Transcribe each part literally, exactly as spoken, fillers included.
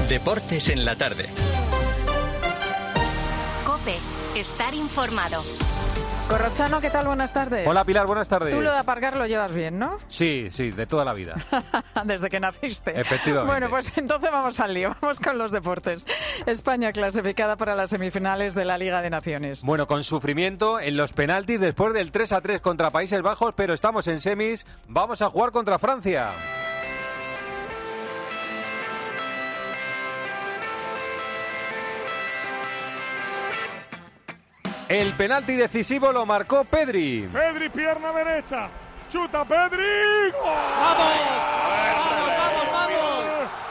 Deportes en la tarde. COPE. Estar informado. Corrochano, ¿qué tal? Buenas tardes. Hola, Pilar, buenas tardes. Tú lo de aparcar lo llevas bien, ¿no? Sí, sí, de toda la vida. Desde que naciste. Efectivamente. Bueno, pues entonces vamos al lío, vamos con los deportes. España clasificada para las semifinales de la Liga de Naciones. Bueno, con sufrimiento en los penaltis después del tres a tres contra Países Bajos, pero estamos en semis, vamos a jugar contra Francia. El penalti decisivo lo marcó Pedri. Pedri, pierna derecha. Chuta Pedri. ¡Gol! ¡Vamos! ¡Vamos, vamos, vamos!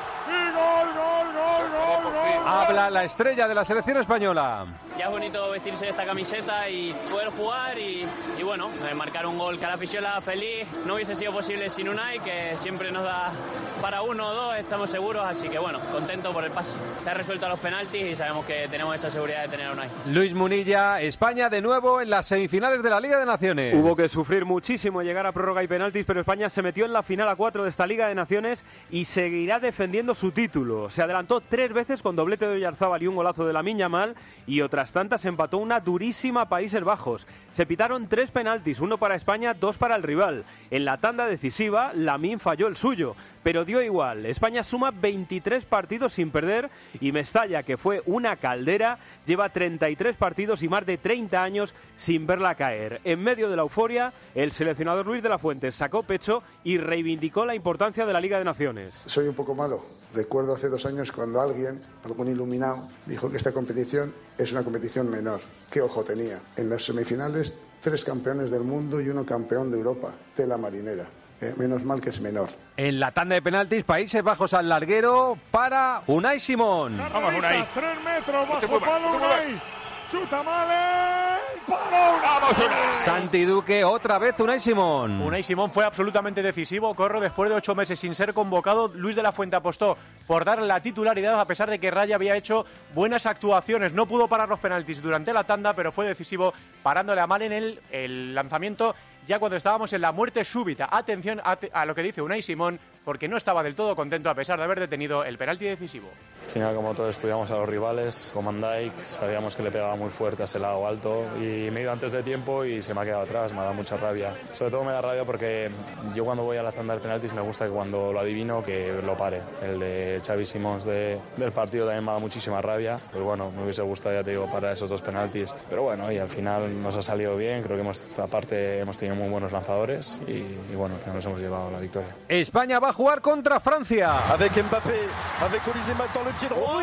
Y gol, gol, gol, gol, gol. Habla la estrella de la selección española. Ya es bonito vestirse de esta camiseta y poder jugar y, y bueno, marcar un gol. Cada aficionado feliz. No hubiese sido posible sin Unai, que siempre nos da para uno o dos, estamos seguros, así que bueno, contento por el pase. Se ha resuelto a los penaltis y sabemos que tenemos esa seguridad de tener a Unai. Luis Munilla, España de nuevo en las semifinales de la Liga de Naciones. Hubo que sufrir muchísimo llegar a prórroga y penaltis, pero España se metió en la final a cuatro de esta Liga de Naciones y seguirá defendiendo su título. Se adelantó tres veces con doblete de Oyarzábal y un golazo de Lamine Yamal, y otras tantas empató una durísima Países Bajos. Se pitaron tres penaltis, uno para España, dos para el rival. En la tanda decisiva, Lamine falló el suyo, pero dio igual. España suma veintitrés partidos sin perder y Mestalla, que fue una caldera, lleva treinta y tres partidos y más de treinta años sin verla caer. En medio de la euforia, el seleccionador Luis de la Fuente sacó pecho y reivindicó la importancia de la Liga de Naciones. Soy un poco malo. Recuerdo hace dos años cuando alguien, algún iluminado, dijo que esta competición es una competición menor. ¿Qué ojo tenía? En las semifinales, tres campeones del mundo y uno campeón de Europa. Tela marinera. Eh, menos mal que es menor. En la tanda de penaltis, Países Bajos al larguero para Unai Simón. Vamos, Unai. Tres metros bajo palo, Unai. Chuta Male. ¡Palo! ¡Vamos, Unai! Santi Duque, otra vez Unai Simón. Unai Simón fue absolutamente decisivo. Corro, después de ocho meses sin ser convocado, Luis de la Fuente apostó por darle la titularidad a pesar de que Raya había hecho buenas actuaciones. No pudo parar los penaltis durante la tanda, pero fue decisivo parándole a Malen en el, el lanzamiento ya cuando estábamos en la muerte súbita. Atención a, te, a lo que dice Unai Simón, porque no estaba del todo contento a pesar de haber detenido el penalti decisivo. Al final, como todos, estudiamos a los rivales, con Van Dijk, sabíamos que le pegaba muy fuerte a ese lado alto y me he ido antes de tiempo y se me ha quedado atrás, me ha dado mucha rabia. Sobre todo me da rabia porque yo cuando voy a la tanda de penaltis me gusta que cuando lo adivino que lo pare. El de Xavi Simons de, del partido también me ha dado muchísima rabia, pero bueno, me hubiese gustado, ya te digo, parar esos dos penaltis. Pero bueno, y al final nos ha salido bien, creo que hemos, aparte hemos tenido muy buenos lanzadores y, y bueno, al final nos hemos llevado la victoria. España va a jugar contra Francia. Avec Mbappé, avec Olise Maton, le pied droit.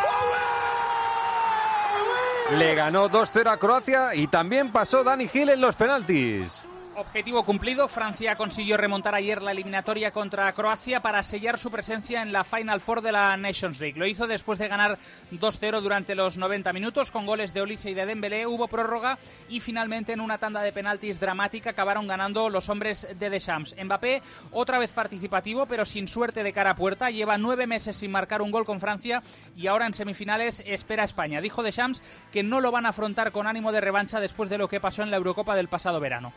Le ganó dos cero a Croacia y también pasó Dani Gil en los penaltis. Objetivo cumplido, Francia consiguió remontar ayer la eliminatoria contra Croacia para sellar su presencia en la Final Four de la Nations League. Lo hizo después de ganar dos cero durante los noventa minutos con goles de Olise y de Dembélé. Hubo prórroga y finalmente en una tanda de penaltis dramática acabaron ganando los hombres de Deschamps. Mbappé, otra vez participativo, pero sin suerte de cara a puerta. Lleva nueve meses sin marcar un gol con Francia y ahora en semifinales espera a España. Dijo Deschamps que no lo van a afrontar con ánimo de revancha después de lo que pasó en la Eurocopa del pasado verano.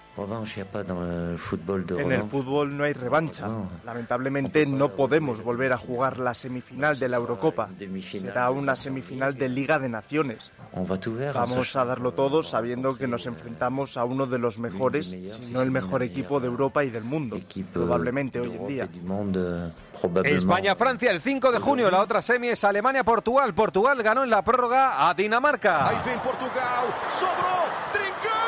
En el fútbol no hay revancha. Lamentablemente no podemos volver a jugar la semifinal de la Eurocopa. Será una semifinal de Liga de Naciones. Vamos a darlo todo sabiendo que nos enfrentamos a uno de los mejores, si no el mejor equipo de Europa y del mundo, probablemente hoy en día. España-Francia el cinco de junio. La otra semi es Alemania-Portugal. Portugal ganó en la prórroga a Dinamarca. Ahí ven Portugal, sobró, trincó.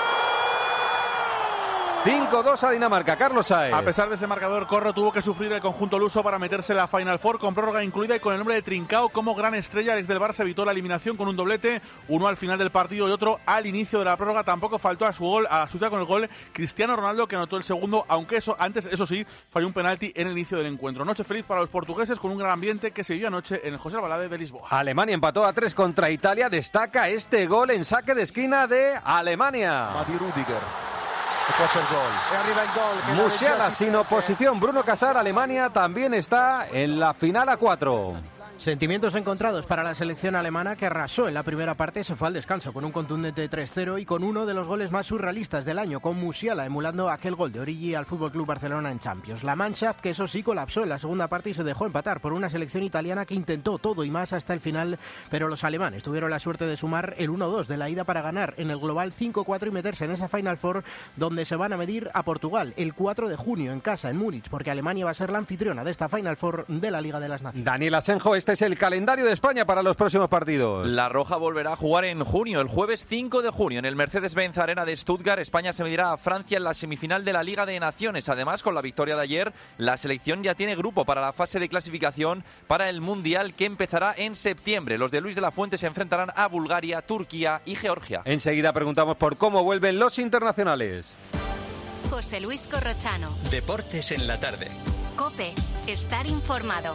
cinco dos a Dinamarca. Carlos Saez. A pesar de ese marcador, Corro tuvo que sufrir el conjunto luso para meterse en la Final Four con prórroga incluida y con el nombre de Trincao como gran estrella. Alex del Barça evitó la eliminación con un doblete, uno al final del partido y otro al inicio de la prórroga. Tampoco faltó a su gol, a la suya con el gol Cristiano Ronaldo, que anotó el segundo, aunque eso antes, eso sí, falló un penalti en el inicio del encuentro. Noche feliz para los portugueses con un gran ambiente que se vivió anoche en el José Alvalade de Lisboa. Alemania empató a tres contra Italia. Destaca este gol en saque de esquina de Alemania. Madi Rudiger. E arriva il gol. Musiala sin oposición. Bruno Casar, Alemania también está en la final a cuatro. Sentimientos encontrados para la selección alemana, que arrasó en la primera parte y se fue al descanso con un contundente tres cero y con uno de los goles más surrealistas del año, con Musiala emulando aquel gol de Origi al F C Barcelona en Champions. La Mannschaft, que eso sí colapsó en la segunda parte y se dejó empatar por una selección italiana que intentó todo y más hasta el final, pero los alemanes tuvieron la suerte de sumar el uno dos de la ida para ganar en el global cinco cuatro y meterse en esa Final Four, donde se van a medir a Portugal el cuatro de junio en casa, en Múnich, porque Alemania va a ser la anfitriona de esta Final Four de la Liga de las Naciones. Daniel Asenjo, este es el calendario de España para los próximos partidos. La Roja volverá a jugar en junio, el jueves cinco de junio, en el Mercedes-Benz Arena de Stuttgart. España se medirá a Francia en la semifinal de la Liga de Naciones. Además, con la victoria de ayer, la selección ya tiene grupo para la fase de clasificación para el Mundial, que empezará en septiembre. Los de Luis de la Fuente se enfrentarán a Bulgaria, Turquía y Georgia. Enseguida preguntamos por cómo vuelven los internacionales. José Luis Corrochano. Deportes en la tarde. COPE. Estar informado.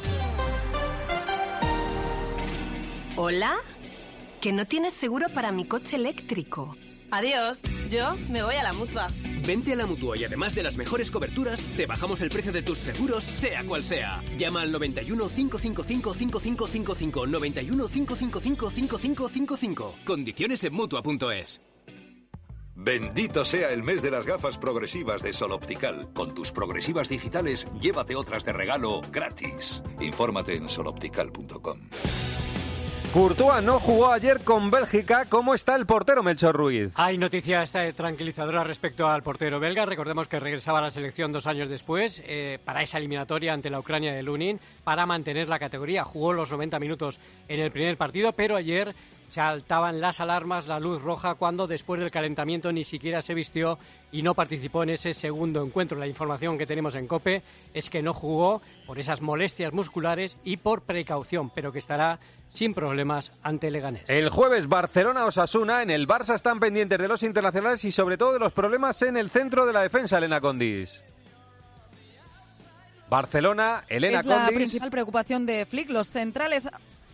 ¿Hola? Que no tienes seguro para mi coche eléctrico. Adiós, yo me voy a la Mutua. Vente a la Mutua y además de las mejores coberturas, te bajamos el precio de tus seguros, sea cual sea. Llama al noventa y uno, cinco cinco cinco, cinco cinco cinco cinco, noventa y uno, cinco cinco cinco, cinco cinco cinco cinco. Condiciones en Mutua punto es. Bendito sea el mes de las gafas progresivas de Sol Optical. Con tus progresivas digitales, llévate otras de regalo gratis. Infórmate en sol optical punto com. Courtois no jugó ayer con Bélgica. ¿Cómo está el portero, Melchor Ruiz? Hay noticias eh, tranquilizadoras respecto al portero belga. Recordemos que regresaba a la selección dos años después eh, para esa eliminatoria ante la Ucrania de Lunin para mantener la categoría. Jugó los noventa minutos en el primer partido, pero ayer saltaban las alarmas, la luz roja, cuando después del calentamiento ni siquiera se vistió y no participó en ese segundo encuentro. La información que tenemos en COPE es que no jugó por esas molestias musculares y por precaución, pero que estará sin problemas ante Leganés. El jueves Barcelona-Osasuna. En el Barça están pendientes de los internacionales y sobre todo de los problemas en el centro de la defensa, Elena Condis. Barcelona, Elena es la Condis. principal preocupación de Flick. Los centrales...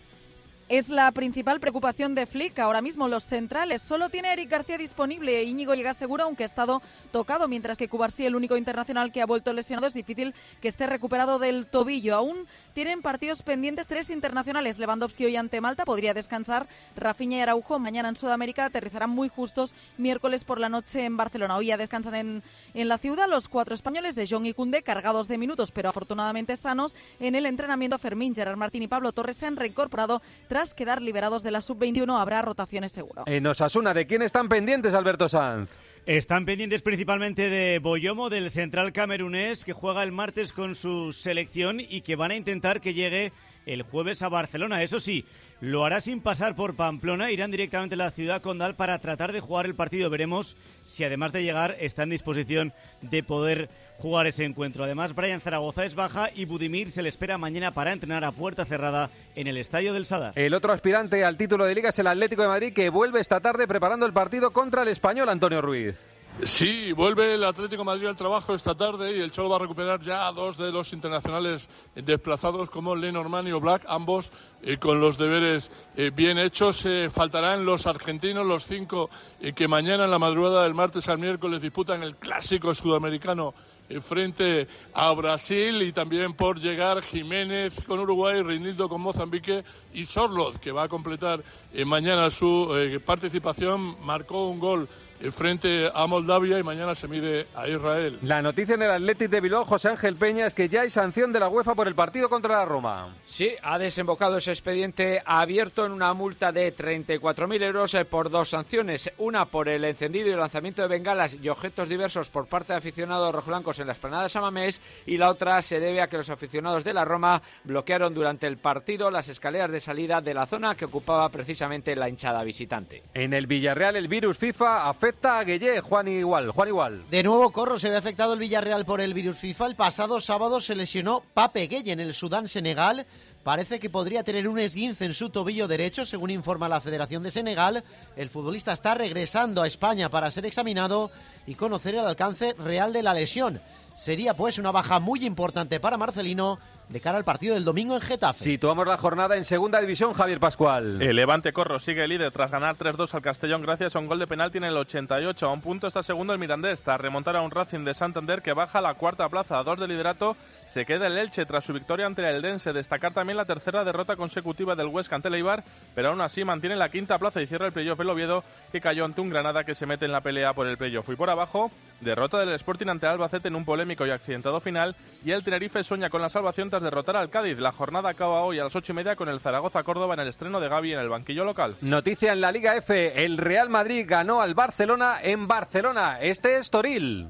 Es la principal preocupación de Flick ahora mismo, los centrales. Solo tiene Eric García disponible e Íñigo llega seguro, aunque ha estado tocado, mientras que Cubarsí, el único internacional que ha vuelto lesionado, es difícil que esté recuperado del tobillo. Aún tienen partidos pendientes tres internacionales. Lewandowski hoy ante Malta, podría descansar. Rafinha y Araujo mañana en Sudamérica aterrizarán muy justos miércoles por la noche en Barcelona. Hoy ya descansan en, en la ciudad los cuatro españoles de Jong y Koundé, cargados de minutos, pero afortunadamente sanos. En el entrenamiento, Fermín, Gerard Martín y Pablo Torres se han reincorporado tras quedar liberados de la sub veintiuno. Habrá rotaciones seguro. En Osasuna, ¿de quién están pendientes, Alberto Sanz? Están pendientes principalmente de Boyomo, del central camerunés, que juega el martes con su selección y que van a intentar que llegue el jueves a Barcelona. Eso sí, lo hará sin pasar por Pamplona, irán directamente a la ciudad condal para tratar de jugar el partido. Veremos si además de llegar está en disposición de poder jugar ese encuentro. Además, Brian Zaragoza es baja y Budimir se le espera mañana para entrenar a puerta cerrada en el Estadio del Sadar. El otro aspirante al título de Liga es el Atlético de Madrid, que vuelve esta tarde preparando el partido contra el Español, Antonio Ruiz. Sí, vuelve el Atlético de Madrid al trabajo esta tarde y el Cholo va a recuperar ya a dos de los internacionales desplazados como Lenormand y Oblak, ambos eh, con los deberes eh, bien hechos. Eh, faltarán los argentinos, los cinco eh, que mañana en la madrugada del martes al miércoles disputan el clásico sudamericano eh, frente a Brasil, y también por llegar Jiménez con Uruguay, Reinildo con Mozambique y Sorloth, que va a completar eh, mañana su eh, participación. Marcó un gol frente a Moldavia y mañana se mide a Israel. La noticia en el Athletic de Bilbao, José Ángel Peña, es que ya hay sanción de la UEFA por el partido contra la Roma. Sí, ha desembocado ese expediente abierto en una multa de treinta y cuatro mil euros por dos sanciones. Una por el encendido y lanzamiento de bengalas y objetos diversos por parte de aficionados rojiblancos en la explanada de San Mamés, y la otra se debe a que los aficionados de la Roma bloquearon durante el partido las escaleras de salida de la zona que ocupaba precisamente la hinchada visitante. En el Villarreal, el virus FIFA afecta a Gueye. Juan igual, Juan igual. De nuevo, Corro, se ve afectado el Villarreal por el virus FIFA. El pasado sábado se lesionó Pape Gueye en el Sudán, Senegal. Parece que podría tener un esguince en su tobillo derecho, según informa la Federación de Senegal. El futbolista está regresando a España para ser examinado y conocer el alcance real de la lesión. Sería pues una baja muy importante para Marcelino de cara al partido del domingo en Getafe. Situamos la jornada en segunda división, Javier Pascual. El Levante Corro sigue líder tras ganar tres dos al Castellón gracias a un gol de penalti en el ochenta y ocho. A un punto está segundo el Mirandés tras remontar a un Racing de Santander que baja a la cuarta plaza. A dos de liderato se queda el Elche tras su victoria ante el Eldense. Destacar también la tercera derrota consecutiva del Huesca ante el Eibar, pero aún así mantiene la quinta plaza y cierra el playoff el Oviedo, que cayó ante un Granada que se mete en la pelea por el playoff. Y por abajo, derrota del Sporting ante Albacete en un polémico y accidentado final, y el Tenerife sueña con la salvación tras derrotar al Cádiz. La jornada acaba hoy a las ocho y media con el Zaragoza-Córdoba en el estreno de Gavi en el banquillo local. Noticia en la Liga F, el Real Madrid ganó al Barcelona en Barcelona. Este es Toril.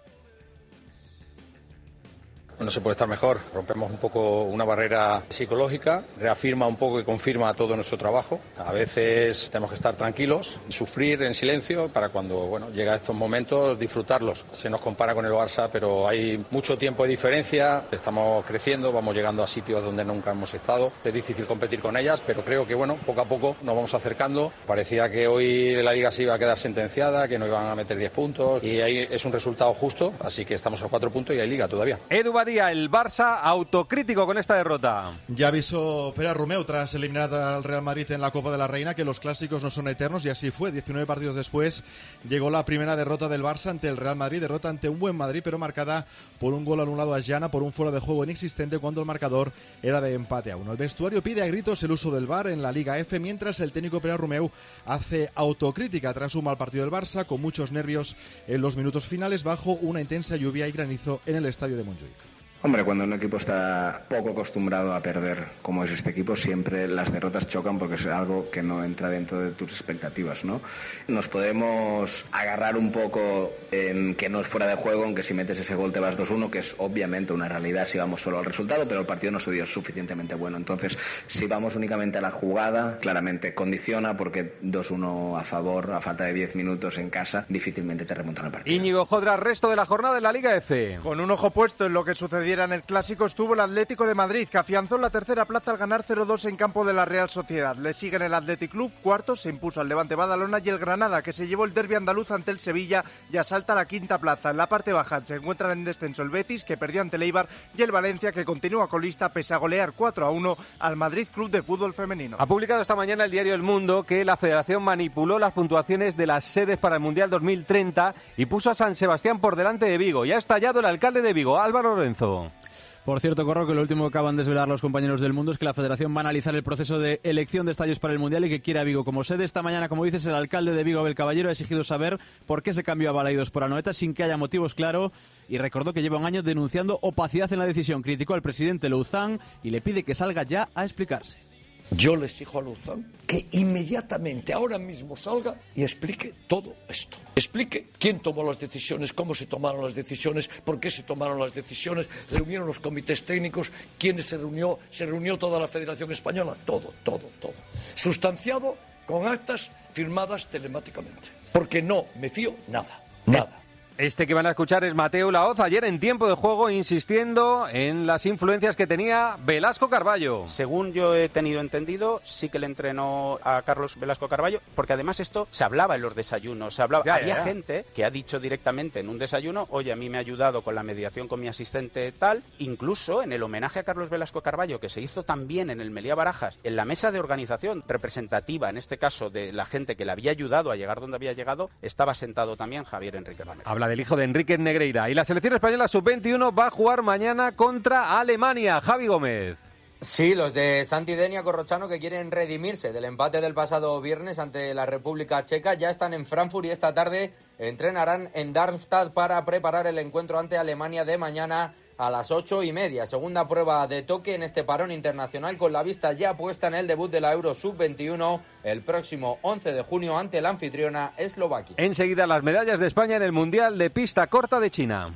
No se puede estar mejor. Rompemos un poco una barrera psicológica, reafirma un poco y confirma todo nuestro trabajo. A veces tenemos que estar tranquilos, sufrir en silencio para cuando bueno, llega estos momentos disfrutarlos. Se nos compara con el Barça, pero hay mucho tiempo de diferencia. Estamos creciendo, vamos llegando a sitios donde nunca hemos estado. Es difícil competir con ellas, pero creo que bueno, poco a poco nos vamos acercando. Parecía que hoy la Liga se iba a quedar sentenciada, que no iban a meter diez puntos y ahí es un resultado justo, así que estamos a cuatro puntos y hay Liga todavía. Edu Badía, el Barça autocrítico con esta derrota. Ya avisó Pere Romeu tras eliminar al Real Madrid en la Copa de la Reina que los clásicos no son eternos y así fue. diecinueve partidos después llegó la primera derrota del Barça ante el Real Madrid, derrota ante un buen Madrid pero marcada por un gol anulado a Jana por un fuera de juego inexistente cuando el marcador era de empate a uno. El vestuario pide a gritos el uso del V A R en la Liga F, mientras el técnico Pere Romeu hace autocrítica tras un mal partido del Barça con muchos nervios en los minutos finales bajo una intensa lluvia y granizo en el estadio de Montjuic. Hombre, cuando un equipo está poco acostumbrado a perder, como es este equipo, siempre las derrotas chocan porque es algo que no entra dentro de tus expectativas, ¿no? Nos podemos agarrar un poco en que no es fuera de juego, en que si metes ese gol te vas dos uno, que es obviamente una realidad si vamos solo al resultado, pero el partido no se dio suficientemente bueno. Entonces, si vamos únicamente a la jugada, claramente condiciona porque dos uno a favor, a falta de diez minutos en casa, difícilmente te remontan el partido. Íñigo Jodra, resto de la jornada en la Liga F. Con un ojo puesto en lo que sucediera en el Clásico estuvo el Atlético de Madrid, que afianzó la tercera plaza al ganar cero dos en campo de la Real Sociedad. Le siguen el Athletic Club, cuarto, se impuso al Levante Badalona, y el Granada, que se llevó el derbi andaluz ante el Sevilla y asalta a la quinta plaza. En la parte baja se encuentran en descenso el Betis, que perdió ante el Eibar, y el Valencia, que continúa colista pese a golear cuatro a uno al Madrid Club de Fútbol Femenino. Ha publicado esta mañana el diario El Mundo que la Federación manipuló las puntuaciones de las sedes para el Mundial dos mil treinta y puso a San Sebastián por delante de Vigo. Ya ha estallado el alcalde de Vigo, Álvaro Lorenzo. Por cierto, Corro, que lo último que acaban de desvelar los compañeros del Mundo es que la Federación va a analizar el proceso de elección de estadios para el Mundial y que quiere a Vigo como sede. Esta mañana, como dices, el alcalde de Vigo, Abel Caballero, ha exigido saber por qué se cambió a Balaidos por Anoeta sin que haya motivos claros y recordó que lleva un año denunciando opacidad en la decisión. Criticó al presidente Louzán y le pide que salga ya a explicarse. Yo le exijo a Louzán que inmediatamente, ahora mismo, salga y explique todo esto. Explique quién tomó las decisiones, cómo se tomaron las decisiones, por qué se tomaron las decisiones, reunieron los comités técnicos, quiénes se reunió, se reunió toda la Federación Española, todo, todo, todo. Sustanciado con actas firmadas telemáticamente. Porque no me fío nada, nada. Este que van a escuchar es Mateo Laoz, ayer en tiempo de juego insistiendo en las influencias que tenía Velasco Carballo. Según yo he tenido entendido, sí que le entrenó a Carlos Velasco Carballo, porque además esto se hablaba en los desayunos, se hablaba. Ya, Había ya, ya. gente que ha dicho directamente en un desayuno, oye, a mí me ha ayudado con la mediación con mi asistente tal, incluso en el homenaje a Carlos Velasco Carballo, que se hizo también en el Meliá Barajas, en la mesa de organización representativa, en este caso de la gente que le había ayudado a llegar donde había llegado, estaba sentado también Javier Enrique Ramírez. Habla del hijo de Enrique Negreira. Y la selección española sub veintiuno va a jugar mañana contra Alemania. Javi Gómez. Sí, los de Santi Denia Corrochano, que quieren redimirse del empate del pasado viernes ante la República Checa, ya están en Frankfurt y esta tarde entrenarán en Darmstadt para preparar el encuentro ante Alemania de mañana a las ocho y media. Segunda prueba de toque en este parón internacional, con la vista ya puesta en el debut de la Euro sub veintiuno el próximo once de junio ante la anfitriona Eslovaquia. Enseguida las medallas de España en el Mundial de Pista Corta de China.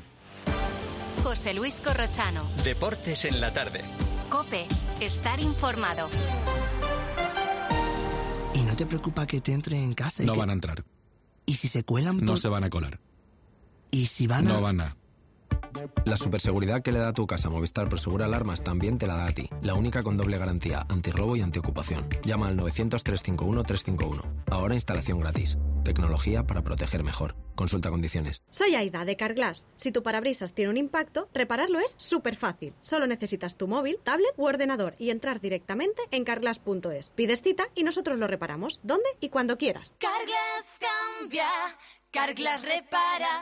José Luis Corrochano. Deportes en la tarde. COPE. Estar informado. ¿Y no te preocupa que te entre en casa? No que... van a entrar. ¿Y si se cuelan? Por... No se van a colar. ¿Y si van a...? No van a... La superseguridad que le da a tu casa Movistar Prosegura Alarmas también te la da a ti. La única con doble garantía, antirrobo y antiocupación. Llama al novecientos, trescientos cincuenta y uno, trescientos cincuenta y uno. Ahora instalación gratis. tecnología para proteger mejor. Consulta condiciones. Soy Aida, de Carglass. Si tu parabrisas tiene un impacto, repararlo es súper fácil. Solo necesitas tu móvil, tablet u ordenador y entrar directamente en carglass punto es. Pides cita y nosotros lo reparamos, donde y cuando quieras. Carglass cambia, Carglass repara.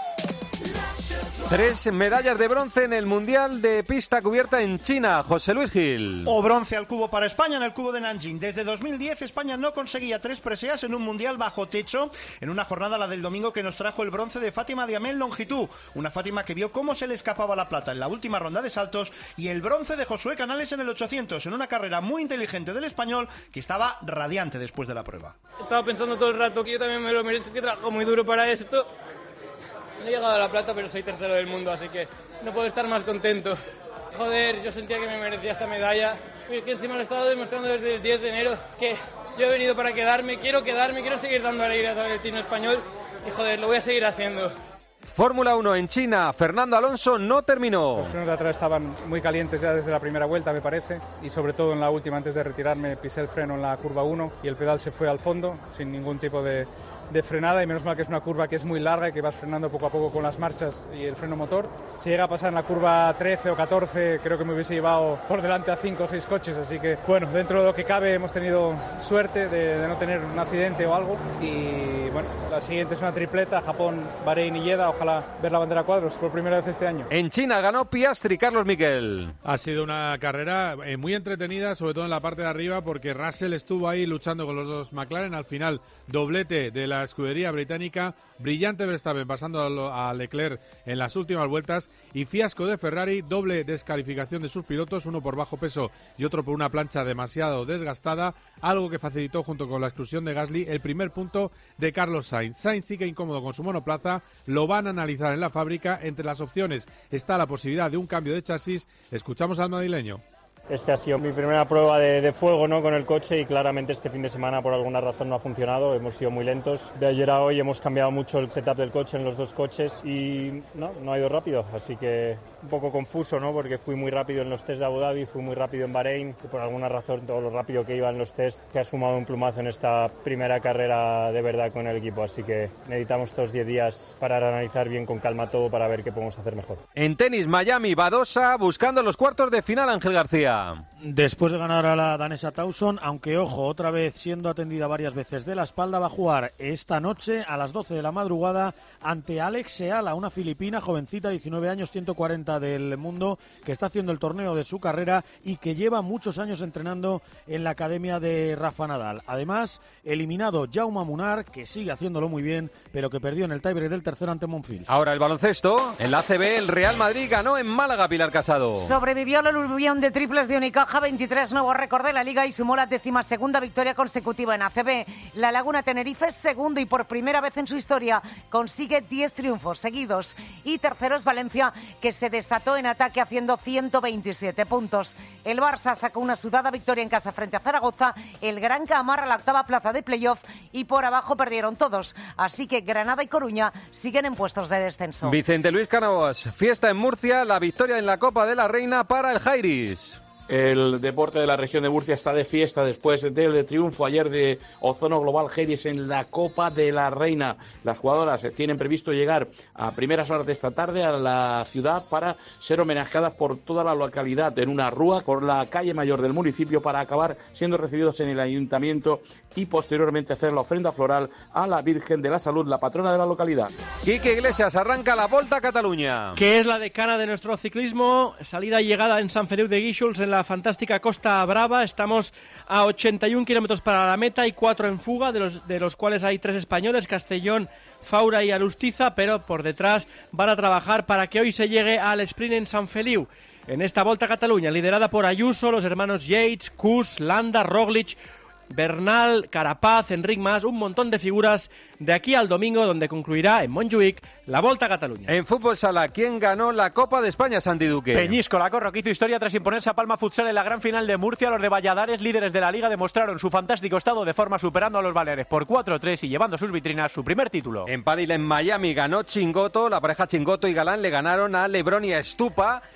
Tres medallas de bronce en el Mundial de Pista Cubierta en China. José Luis Gil. O bronce al cubo para España en el cubo de Nanjing. Desde dos mil diez España no conseguía tres preseas en un Mundial bajo techo, en una jornada, la del domingo, que nos trajo el bronce de Fátima Diamé en longitud. Una Fátima que vio cómo se le escapaba la plata en la última ronda de saltos, y el bronce de Josué Canales en el ochocientos, en una carrera muy inteligente del español que estaba radiante después de la prueba. Estaba pensando todo el rato que yo también me lo merezco, que trabajo muy duro para esto. No he llegado a la plata, pero soy tercero del mundo, así que no puedo estar más contento. Joder, yo sentía que me merecía esta medalla. Es que encima lo he estado demostrando desde el diez de enero, que yo he venido para quedarme, quiero quedarme, quiero seguir dando alegrías al team español y joder, lo voy a seguir haciendo. Fórmula uno en China, Fernando Alonso no terminó. Los frenos de atrás estaban muy calientes ya desde la primera vuelta, me parece, y sobre todo en la última, antes de retirarme, pisé el freno en la curva uno y el pedal se fue al fondo sin ningún tipo de, de frenada, y menos mal que es una curva que es muy larga y que vas frenando poco a poco con las marchas y el freno motor. Si llega a pasar en la curva trece o catorce, creo que me hubiese llevado por delante a cinco o seis coches, así que bueno, dentro de lo que cabe hemos tenido suerte de, de no tener un accidente o algo, y bueno, la siguiente es una tripleta, Japón, Bahrein y Jeddah, ojalá ver la bandera a cuadros por primera vez este año. En China ganó Piastri, Carlos Miquel. Ha sido una carrera eh, muy entretenida, sobre todo en la parte de arriba, porque Russell estuvo ahí luchando con los dos McLaren. Al final, doblete de la escudería británica, brillante Verstappen pasando a Leclerc en las últimas vueltas, y fiasco de Ferrari, doble descalificación de sus pilotos, uno por bajo peso y otro por una plancha demasiado desgastada, algo que facilitó, junto con la exclusión de Gasly, el primer punto de Carlos Sainz. Sainz sigue incómodo con su monoplaza, lo van a analizar en la fábrica. Entre las opciones está la posibilidad de un cambio de chasis. Escuchamos al madrileño. Este ha sido mi primera prueba de, de fuego, ¿no?, con el coche, y claramente este fin de semana por alguna razón no ha funcionado, hemos sido muy lentos. De ayer a hoy hemos cambiado mucho el setup del coche en los dos coches y no, no ha ido rápido, así que un poco confuso, ¿no?, porque fui muy rápido en los test de Abu Dhabi, fui muy rápido en Bahrein, y por alguna razón todo lo rápido que iba en los test que ha sumado un plumazo en esta primera carrera de verdad con el equipo, así que necesitamos estos diez días para analizar bien con calma todo, para ver qué podemos hacer mejor. En tenis, Miami, Badosa buscando los cuartos de final, Ángel García. Después de ganar a la danesa Tauson, aunque ojo, otra vez siendo atendida varias veces de la espalda, va a jugar esta noche a las doce de la madrugada ante Alex Seala, una filipina jovencita, diecinueve años, ciento cuarenta del mundo, que está haciendo el torneo de su carrera y que lleva muchos años entrenando en la academia de Rafa Nadal. Además, eliminado Jaume Munar, que sigue haciéndolo muy bien, pero que perdió en el tiebreak del tercero ante Monfils. Ahora el baloncesto, en la A C B, el Real Madrid ganó en Málaga, Pilar Casado. Sobrevivió al aluvión de triples de Unicaja, veintitrés, nuevo récord de la Liga, y sumó la decimosegunda victoria consecutiva en A C B. La Laguna Tenerife es segundo y por primera vez en su historia consigue diez triunfos seguidos. Y tercero es Valencia, que se desató en ataque haciendo ciento veintisiete puntos. El Barça sacó una sudada victoria en casa frente a Zaragoza. El Granca amarra la octava plaza de playoff y por abajo perdieron todos. Así que Granada y Coruña siguen en puestos de descenso. Vicente Luis Cánovas, fiesta en Murcia, la victoria en la Copa de la Reina para el Jairis. El deporte de la región de Murcia está de fiesta después del triunfo ayer de Ozono Global Jairis en la Copa de la Reina. Las jugadoras tienen previsto llegar a primeras horas de esta tarde a la ciudad para ser homenajeadas por toda la localidad en una rúa por la calle mayor del municipio, para acabar siendo recibidos en el ayuntamiento y posteriormente hacer la ofrenda floral a la Virgen de la Salud, la patrona de la localidad. Quique Iglesias arranca la Volta a Cataluña, que es la decana de nuestro ciclismo. Salida y llegada en Sant Feliu de Guíxols, en la fantástica Costa Brava. Estamos a ochenta y un kilómetros para la meta y cuatro en fuga, de los, de los cuales hay tres españoles, Castellón, Faura y Alustiza, pero por detrás van a trabajar para que hoy se llegue al sprint en Sant Feliu. En esta Volta a Cataluña, liderada por Ayuso, los hermanos Yates, Kuss, Landa, Roglic, Bernal, Carapaz, Enric Mas, un montón de figuras de aquí al domingo, donde concluirá en Montjuïc la Volta a Cataluña. En fútbol sala, ¿quién ganó la Copa de España, Santi Duque? Peñísco, la Corro, que hizo historia tras imponerse a Palma Futsal en la gran final de Murcia. Los de Valladares, líderes de la Liga, demostraron su fantástico estado de forma superando a los Baleares por cuatro tres y llevando a sus vitrinas su primer título. En pádel en Miami ganó Chingoto, la pareja Chingoto y Galán le ganaron a Lebron y a Estupa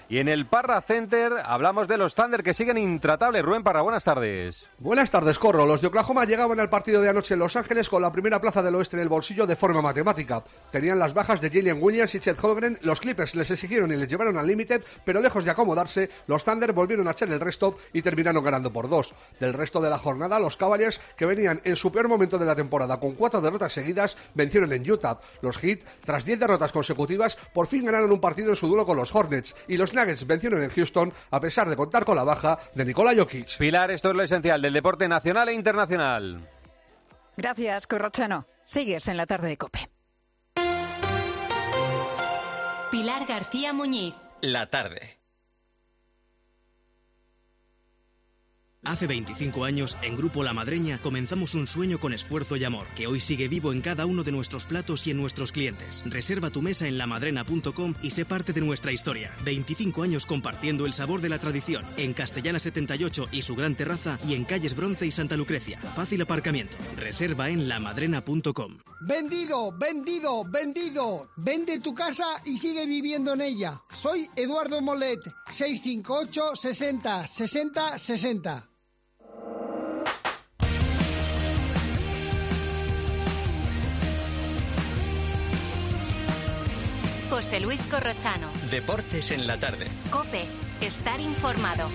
Y en el Parra Center hablamos de los Thunder que siguen intratables. Rubén Parra, buenas tardes. Buenas tardes, Corro. Los de Oklahoma llegaban al partido de anoche en Los Ángeles con la primera plaza del oeste en el bolsillo de forma matemática. Tenían las bajas de Jalen Williams y Chet Holmgren. Los Clippers les exigieron y les llevaron al límite, pero lejos de acomodarse, los Thunder volvieron a echar el resto y terminaron ganando por dos. Del resto de la jornada, los Cavaliers, que venían en su peor momento de la temporada con cuatro derrotas seguidas, vencieron en Utah. Los Heat, tras diez derrotas consecutivas, por fin ganaron un partido en su duelo con los Hornets. Y los Nuggets vencieron en Houston, a pesar de contar con la baja de Nikola Jokic. Pilar, esto es lo esencial del deporte nacional e internacional. Gracias, Corrochano. Sigues en la tarde de COPE. Pilar García Muñiz. La tarde. Hace veinticinco años, en Grupo La Madreña, comenzamos un sueño con esfuerzo y amor, que hoy sigue vivo en cada uno de nuestros platos y en nuestros clientes. Reserva tu mesa en lamadrena punto com y sé parte de nuestra historia. veinticinco años compartiendo el sabor de la tradición, en Castellana setenta y ocho y su gran terraza, y en calles Bronce y Santa Lucrecia. Fácil aparcamiento. Reserva en lamadrena punto com. Vendido, vendido, vendido. Vende tu casa y sigue viviendo en ella. Soy Eduardo Molet, seis cinco ocho, sesenta, sesenta, sesenta. José Luis Corrochano. Deportes en la tarde. COPE. Estar informado.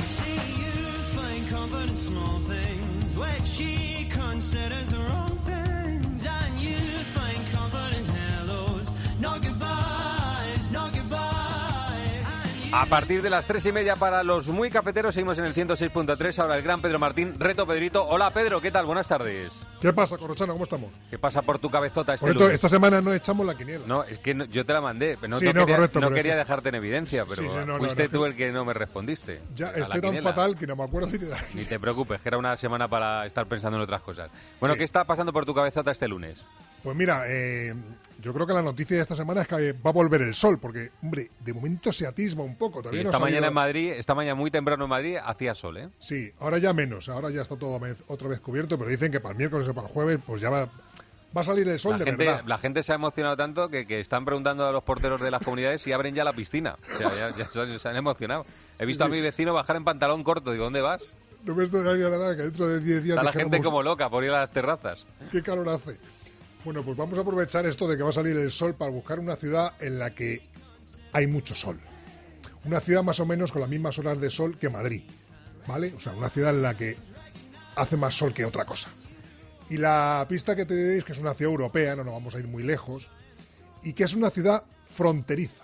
A partir de las tres y media para los muy cafeteros seguimos en el ciento seis punto tres. Ahora el gran Pedro Martín, reto Pedrito. Hola Pedro, ¿qué tal? Buenas tardes. ¿Qué pasa, Corrochano? ¿Cómo estamos? ¿Qué pasa por tu cabezota este Correcto, lunes? esta semana no echamos la quiniela. No, es que no, yo te la mandé, pero no, Sí, no no, quería, correcto, no pero quería es que- dejarte en evidencia, pero Sí, sí, no, no, fuiste no, tú no. el que no me respondiste. Ya a la estoy tan quiniela. fatal que no me acuerdo ni de la... Ni te preocupes, que era una semana para estar pensando en otras cosas. Bueno, Sí. ¿qué está pasando por tu cabezota este lunes? Pues mira, eh, yo creo que la noticia de esta semana es que va a volver el sol, porque, hombre, de momento se atisba un poco. Sí, Todavía no esta ha mañana salido- en Madrid, esta mañana muy temprano en Madrid, hacía sol, ¿eh? Sí, ahora ya menos, ahora ya está todo vez- otra vez cubierto, pero dicen que para el miércoles o para el jueves, pues ya va, va a salir el sol La de gente, verdad. la gente se ha emocionado tanto que, que están preguntando a los porteros de las comunidades si abren ya la piscina. O sea, ya, ya se, se han emocionado. He visto a mi vecino bajar en pantalón corto. Digo, ¿dónde vas? No me extrañaría nada que dentro de diez días Está la dijéramos, gente como loca por ir a las terrazas. ¿qué calor hace? Bueno, pues vamos a aprovechar esto de que va a salir el sol para buscar una ciudad en la que hay mucho sol. Una ciudad más o menos con las mismas horas de sol que Madrid, ¿vale? O sea, una ciudad en la que hace más sol que otra cosa. Y la pista que te doy es que es una ciudad europea, no nos vamos a ir muy lejos, y que es una ciudad fronteriza.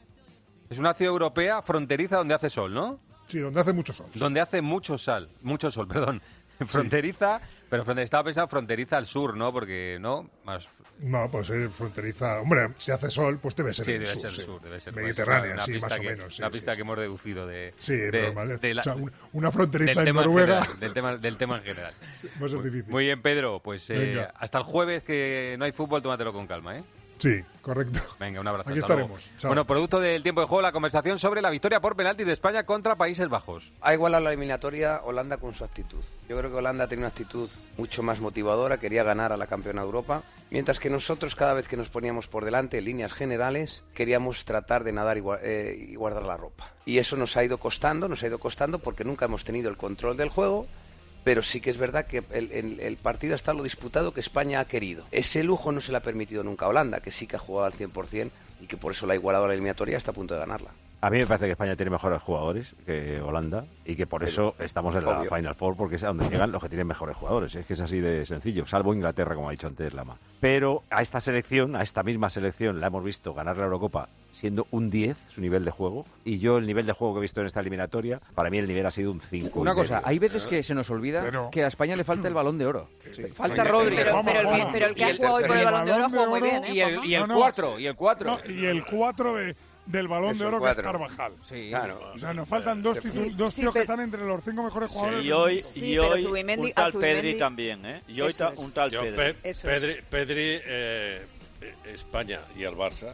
Es una ciudad europea fronteriza donde hace sol, ¿no? Sí, donde hace mucho sol. Donde hace mucho sol, mucho sol, perdón. Fronteriza, pero fronte- estaba pensando fronteriza al sur, ¿no? Porque, ¿no? Más... No, pues es fronteriza. Hombre, si hace sol, pues debe ser Sí, el debe sur, ser sí. sur, debe ser Mediterránea, una sí, pista más que, o menos. sí, una sí, pista sí. que hemos deducido de... Sí, de- normal. de la- O sea, un- una fronteriza del en tema Noruega. general, del, tema, del tema en general. Va a ser difícil. Muy bien, Pedro. Pues eh, Venga. hasta el jueves que no hay fútbol, tómatelo con calma, ¿eh? Sí, correcto. Venga, un abrazo. Aquí hasta estaremos. luego. Chao. Bueno, producto del tiempo de juego, la conversación sobre la victoria por penalti de España contra Países Bajos. Ha igualado la eliminatoria Holanda con su actitud. Yo creo que Holanda tiene una actitud mucho más motivadora, quería ganar a la campeona de Europa, mientras que nosotros cada vez que nos poníamos por delante en líneas generales queríamos tratar de nadar y, gua- eh, y guardar la ropa. Y eso nos ha ido costando, nos ha ido costando porque nunca hemos tenido el control del juego. Pero sí que es verdad que el, el- el partido está lo disputado que España ha querido. Ese lujo no se le ha permitido nunca a Holanda, que sí que ha jugado al cien por ciento y que por eso la ha igualado a la eliminatoria y está a punto de ganarla. A mí me parece que España tiene mejores jugadores que Holanda y que por eso estamos en la obvio. Final Four, porque es a donde llegan los que tienen mejores jugadores. Es que es así de sencillo, salvo Inglaterra, como ha dicho antes Lama. Pero a esta selección, a esta misma selección, la hemos visto ganar la Eurocopa siendo un diez su nivel de juego, y yo el nivel de juego que he visto en esta eliminatoria, para mí el nivel ha sido un cinco. Una y cosa, medio. hay veces que se nos olvida Pero- que a España le falta el Balón de Oro. Falta Pero- Rodri. pero- Pero, pero el que- pero el que ha y el jugado hoy por el tercero. Balón de Oro ha jugado muy bien, ¿eh? Y el, y el No, no. cuatro, y el cuatro. No, y el cuatro de, del Balón Eso, de Oro el que es cuatro. Carvajal. Sí. Claro. O sea, nos faltan dos, Sí, titu- dos sí, tíos que pero- están entre los cinco mejores jugadores. y hoy, del y mundo. hoy Zubimendi- un tal a Zubimendi- Pedri también, ¿eh? Y hoy Eso ta- es. un tal Yo, Pedri. Pe- Eso Pedri, Pedri, eh, España y el Barça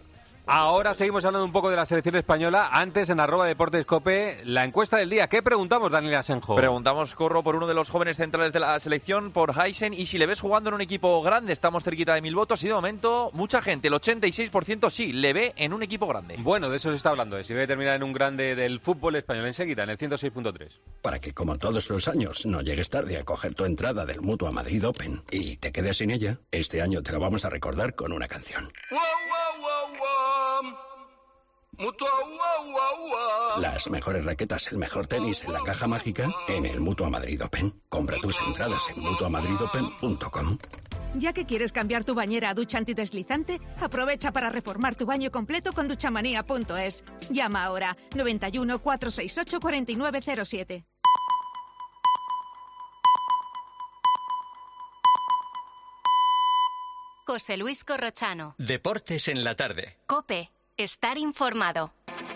Ahora seguimos hablando un poco de la selección española. Antes, en arroba Deportes Cope, la encuesta del día. ¿Qué preguntamos, Daniel Asenjo? Preguntamos, Corro, por uno de los jóvenes centrales de la selección, por Heisen, y si le ves jugando en un equipo grande. Estamos cerquita de mil votos y de momento mucha gente, el ochenta y seis por ciento sí, le ve en un equipo grande. Bueno, de eso se está hablando, de si debe terminar en un grande del fútbol español. Enseguida, en el ciento seis punto tres. Para que, como todos los años, no llegues tarde a coger tu entrada del Mutua Madrid Open y te quedes sin ella, este año te la vamos a recordar con una canción. Wow, wow, wow, wow. Mutua, wow, wow, wow. Las mejores raquetas, el mejor tenis en la caja mágica en el Mutua Madrid Open. Compra tus entradas en mutua madrid open punto com. Ya que quieres cambiar tu bañera a ducha antideslizante, aprovecha para reformar tu baño completo con duchamanía punto es. Llama ahora noventa y uno, cuatrocientos sesenta y ocho, cuarenta y nueve cero siete. José Luis Corrochano. Deportes en la tarde. COPE. Estar informado.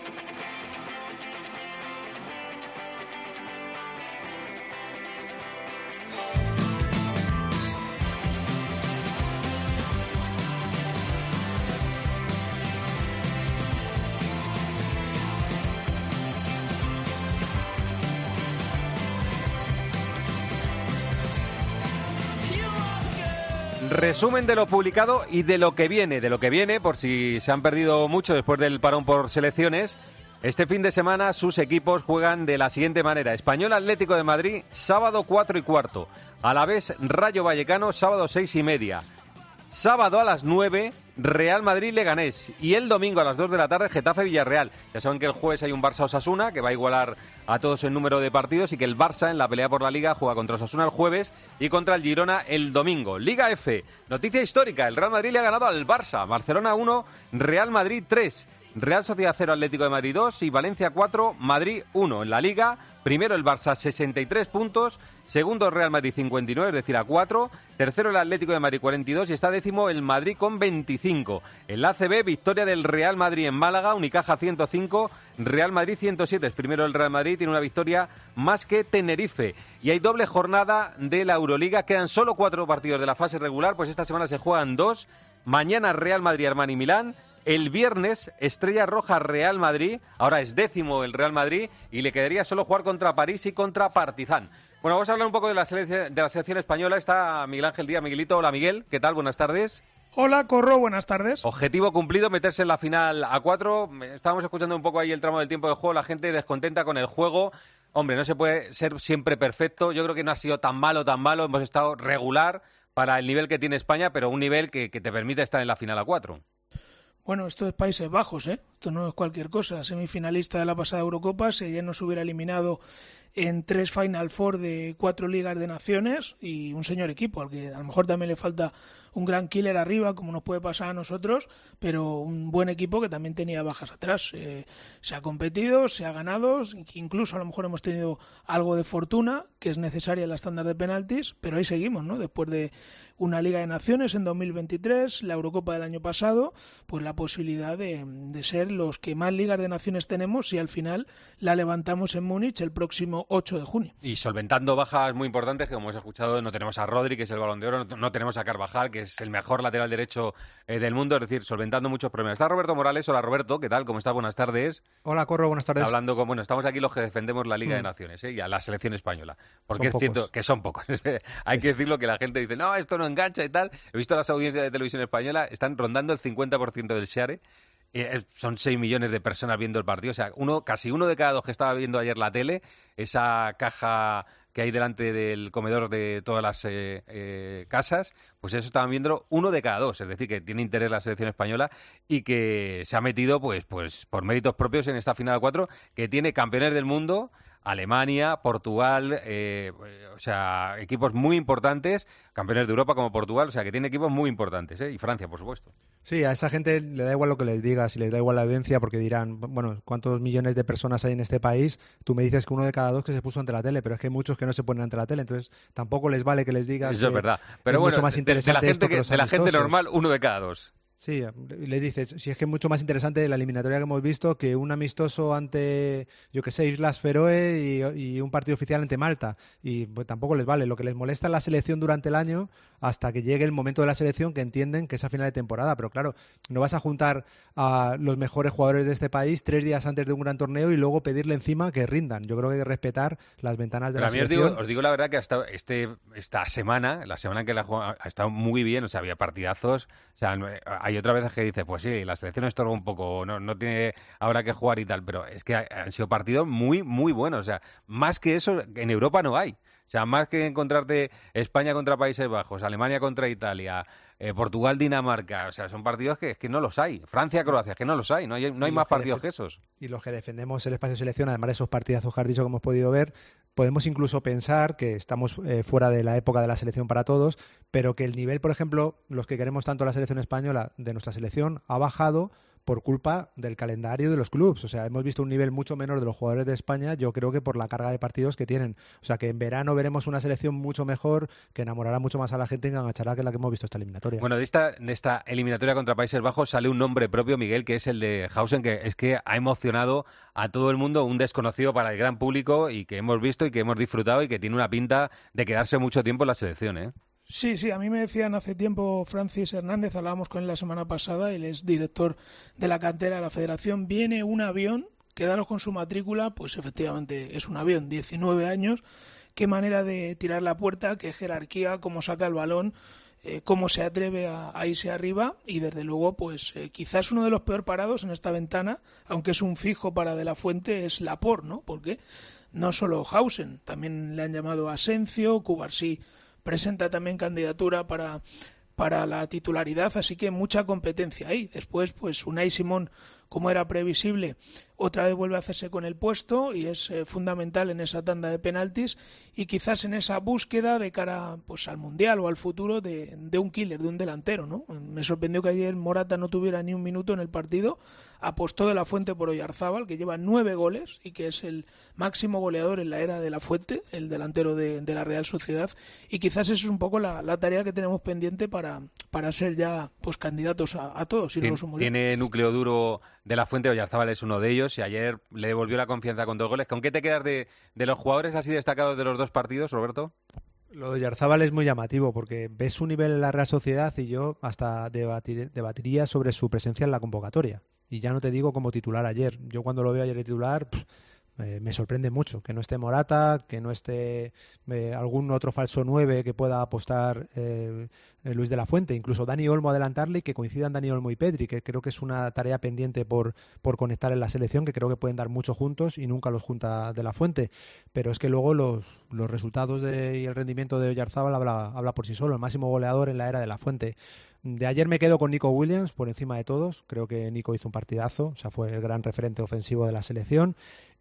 Resumen de lo publicado y de lo que viene. De lo que viene, por si se han perdido mucho después del parón por selecciones, este fin de semana sus equipos juegan de la siguiente manera. Español Atlético de Madrid, sábado cuatro y cuarto. Alavés Rayo Vallecano, sábado seis y media. Sábado a las nueve, Real Madrid Leganés. Y el domingo a las dos de la tarde, Getafe Villarreal. Ya saben que el jueves hay un Barça Osasuna, que va a igualar a todos el número de partidos, y que el Barça en la pelea por la Liga juega contra Osasuna el jueves y contra el Girona el domingo. Liga F, noticia histórica, el Real Madrid le ha ganado al Barça. Barcelona uno, Real Madrid tres. Real Sociedad cero, Atlético de Madrid dos y Valencia cuatro, Madrid uno. En la Liga, primero el Barça, sesenta y tres puntos, segundo el Real Madrid, cincuenta y nueve, es decir, a cuatro, tercero el Atlético de Madrid, cuarenta y dos, y está décimo el Madrid con veinticinco. En la A C B, victoria del Real Madrid en Málaga, Unicaja ciento cinco, Real Madrid ciento siete, es primero el Real Madrid, tiene una victoria más que Tenerife. Y hay doble jornada de la Euroliga, quedan solo cuatro partidos de la fase regular, pues esta semana se juegan dos, mañana Real Madrid, Armani Milán. El viernes, Estrella Roja Real Madrid, ahora es décimo el Real Madrid y le quedaría solo jugar contra París y contra Partizan. Bueno, vamos a hablar un poco de la selección, de la selección española. Está Miguel Ángel Díaz. Miguelito, hola Miguel, ¿qué tal? Buenas tardes. Hola, Corro, buenas tardes. Objetivo cumplido, meterse en la final a cuatro. Estábamos escuchando un poco ahí el tramo del tiempo de juego, la gente descontenta con el juego. Hombre, no se puede ser siempre perfecto. Yo creo que no ha sido tan malo, tan malo. Hemos estado regular para el nivel que tiene España, pero un nivel que, que te permite estar en la final a cuatro. Bueno, esto es Países Bajos, ¿eh? Esto no es cualquier cosa. Semifinalista de la pasada Eurocopa, si ayer nos hubiera eliminado en tres Final Four de cuatro ligas de naciones y un señor equipo, al que a lo mejor también le falta un gran killer arriba, como nos puede pasar a nosotros, pero un buen equipo que también tenía bajas atrás. Eh, se ha competido, se ha ganado, incluso a lo mejor hemos tenido algo de fortuna, que es necesaria en la estándar de penaltis, pero ahí seguimos, ¿no? Después de una Liga de Naciones en dos mil veintitrés, la Eurocopa del año pasado, pues la posibilidad de, de ser los que más Ligas de Naciones tenemos si al final la levantamos en Múnich el próximo ocho de junio. Y solventando bajas muy importantes, que como hemos escuchado, no tenemos a Rodri, que es el Balón de Oro, no, no tenemos a Carvajal, que es el mejor lateral derecho eh, del mundo, es decir, solventando muchos problemas. Está Roberto Morales. Hola Roberto, ¿qué tal? ¿Cómo estás? Buenas tardes. Hola Corro, buenas tardes. Hablando con, bueno, estamos aquí los que defendemos la Liga mm. de Naciones, ¿eh? Y a la selección española, porque son es cierto pocos. que son pocos. Hay que decirlo, que la gente dice, no, esto no engancha y tal. He visto las audiencias de televisión española, están rondando el cincuenta por ciento del share. Eh, son seis millones de personas viendo el partido, o sea, uno casi uno de cada dos que estaba viendo ayer la tele, esa caja que hay delante del comedor de todas las eh, eh, casas, pues eso estaban viendo uno de cada dos, es decir, que tiene interés la selección española y que se ha metido pues, pues por méritos propios en esta final a cuatro, que tiene campeones del mundo, Alemania, Portugal, eh, o sea, equipos muy importantes, campeones de Europa como Portugal, o sea, que tiene equipos muy importantes, ¿eh? Y Francia, por supuesto. Sí, a esa gente le da igual lo que les digas, y les da igual la audiencia, porque dirán, bueno, ¿cuántos millones de personas hay en este país? Tú me dices que uno de cada dos que se puso ante la tele, pero es que hay muchos que no se ponen ante la tele, entonces tampoco les vale que les digas. Eso es verdad. Pero es bueno, mucho más interesante de la gente, esto que que, los de la gente amistosos. normal, uno de cada dos. Sí, le dices, si es que es mucho más interesante la eliminatoria que hemos visto que un amistoso ante, yo que sé, Islas Feroe y, y un partido oficial ante Malta. Y pues tampoco les vale. Lo que les molesta es la selección durante el año hasta que llegue el momento de la selección, que entienden que es a final de temporada. Pero claro, no vas a juntar a los mejores jugadores de este país tres días antes de un gran torneo y luego pedirle encima que rindan. Yo creo que hay que respetar las ventanas de Pero la a mí os selección. digo, os digo la verdad que hasta este, esta semana, la semana en que la juega, ha estado muy bien. O sea, había partidazos. O sea, hay otra vez que dice, pues sí, la selección estorba un poco, no, no tiene ahora que jugar y tal, pero es que han sido partidos muy, muy buenos. O sea, más que eso en Europa no hay. O sea, más que encontrarte España contra Países Bajos, Alemania contra Italia, eh, Portugal, Dinamarca, o sea, son partidos que es que no los hay. Francia, Croacia, es que no los hay, no hay, no hay más partidos que esos. Y los que defendemos el espacio de selección, además de esos partidazos que has dicho que hemos podido ver, podemos incluso pensar que estamos eh, fuera de la época de la selección para todos, pero que el nivel, por ejemplo, los que queremos tanto la selección española, de nuestra selección, ha bajado por culpa del calendario de los clubes. O sea, hemos visto un nivel mucho menor de los jugadores de España, yo creo que por la carga de partidos que tienen. O sea, que en verano veremos una selección mucho mejor, que enamorará mucho más a la gente y enganchará que la que hemos visto esta eliminatoria. Bueno, de esta, de esta eliminatoria contra Países Bajos sale un nombre propio, Miguel, que es el de Hausen, que es que ha emocionado a todo el mundo, un desconocido para el gran público y que hemos visto y que hemos disfrutado y que tiene una pinta de quedarse mucho tiempo en la selección, ¿eh? Sí, sí, a mí me decían hace tiempo Francis Hernández, hablábamos con él la semana pasada, él es director de la cantera de la Federación, viene un avión, quedaros con su matrícula, pues efectivamente es un avión, diecinueve años, qué manera de tirar la puerta, qué jerarquía, cómo saca el balón, eh, cómo se atreve a, a irse arriba y desde luego pues eh, quizás uno de los peor parados en esta ventana, aunque es un fijo para De la Fuente, es Laporte, ¿no? Porque no solo Hausen, también le han llamado Asencio, Cubarsí presenta también candidatura para, para la titularidad, así que mucha competencia ahí. Después, pues Unai Simón, como era previsible, otra vez vuelve a hacerse con el puesto y es eh, fundamental en esa tanda de penaltis y quizás en esa búsqueda de cara pues al Mundial o al futuro de, de un killer, de un delantero, ¿no? Me sorprendió que ayer Morata no tuviera ni un minuto en el partido, apostó De la Fuente por Oyarzábal, que lleva nueve goles y que es el máximo goleador en la era de La Fuente, el delantero de, de la Real Sociedad, y quizás eso es un poco la, la tarea que tenemos pendiente para, para ser ya pues candidatos a, a todos, si no lo somos ya. Tiene núcleo duro De la Fuente, Oyarzábal es uno de ellos y ayer le devolvió la confianza con dos goles. ¿Con qué te quedas de, de los jugadores así destacados de los dos partidos, Roberto? Lo de Oyarzábal es muy llamativo porque ves su nivel en la Real Sociedad y yo hasta debatir, debatiría sobre su presencia en la convocatoria. Y ya no te digo como titular ayer. Yo cuando lo veo ayer de titular pff, eh, me sorprende mucho que no esté Morata, que no esté eh, algún otro falso nueve que pueda apostar eh, eh, Luis de la Fuente, incluso Dani Olmo adelantarle y que coincidan Dani Olmo y Pedri, que creo que es una tarea pendiente por, por conectar en la selección, que creo que pueden dar mucho juntos y nunca los junta de la Fuente. Pero es que luego los, los resultados de, y el rendimiento de Oyarzábal habla, habla por sí solo, el máximo goleador en la era de la Fuente. De ayer me quedo con Nico Williams por encima de todos. Creo que Nico hizo un partidazo, o sea, fue el gran referente ofensivo de la selección.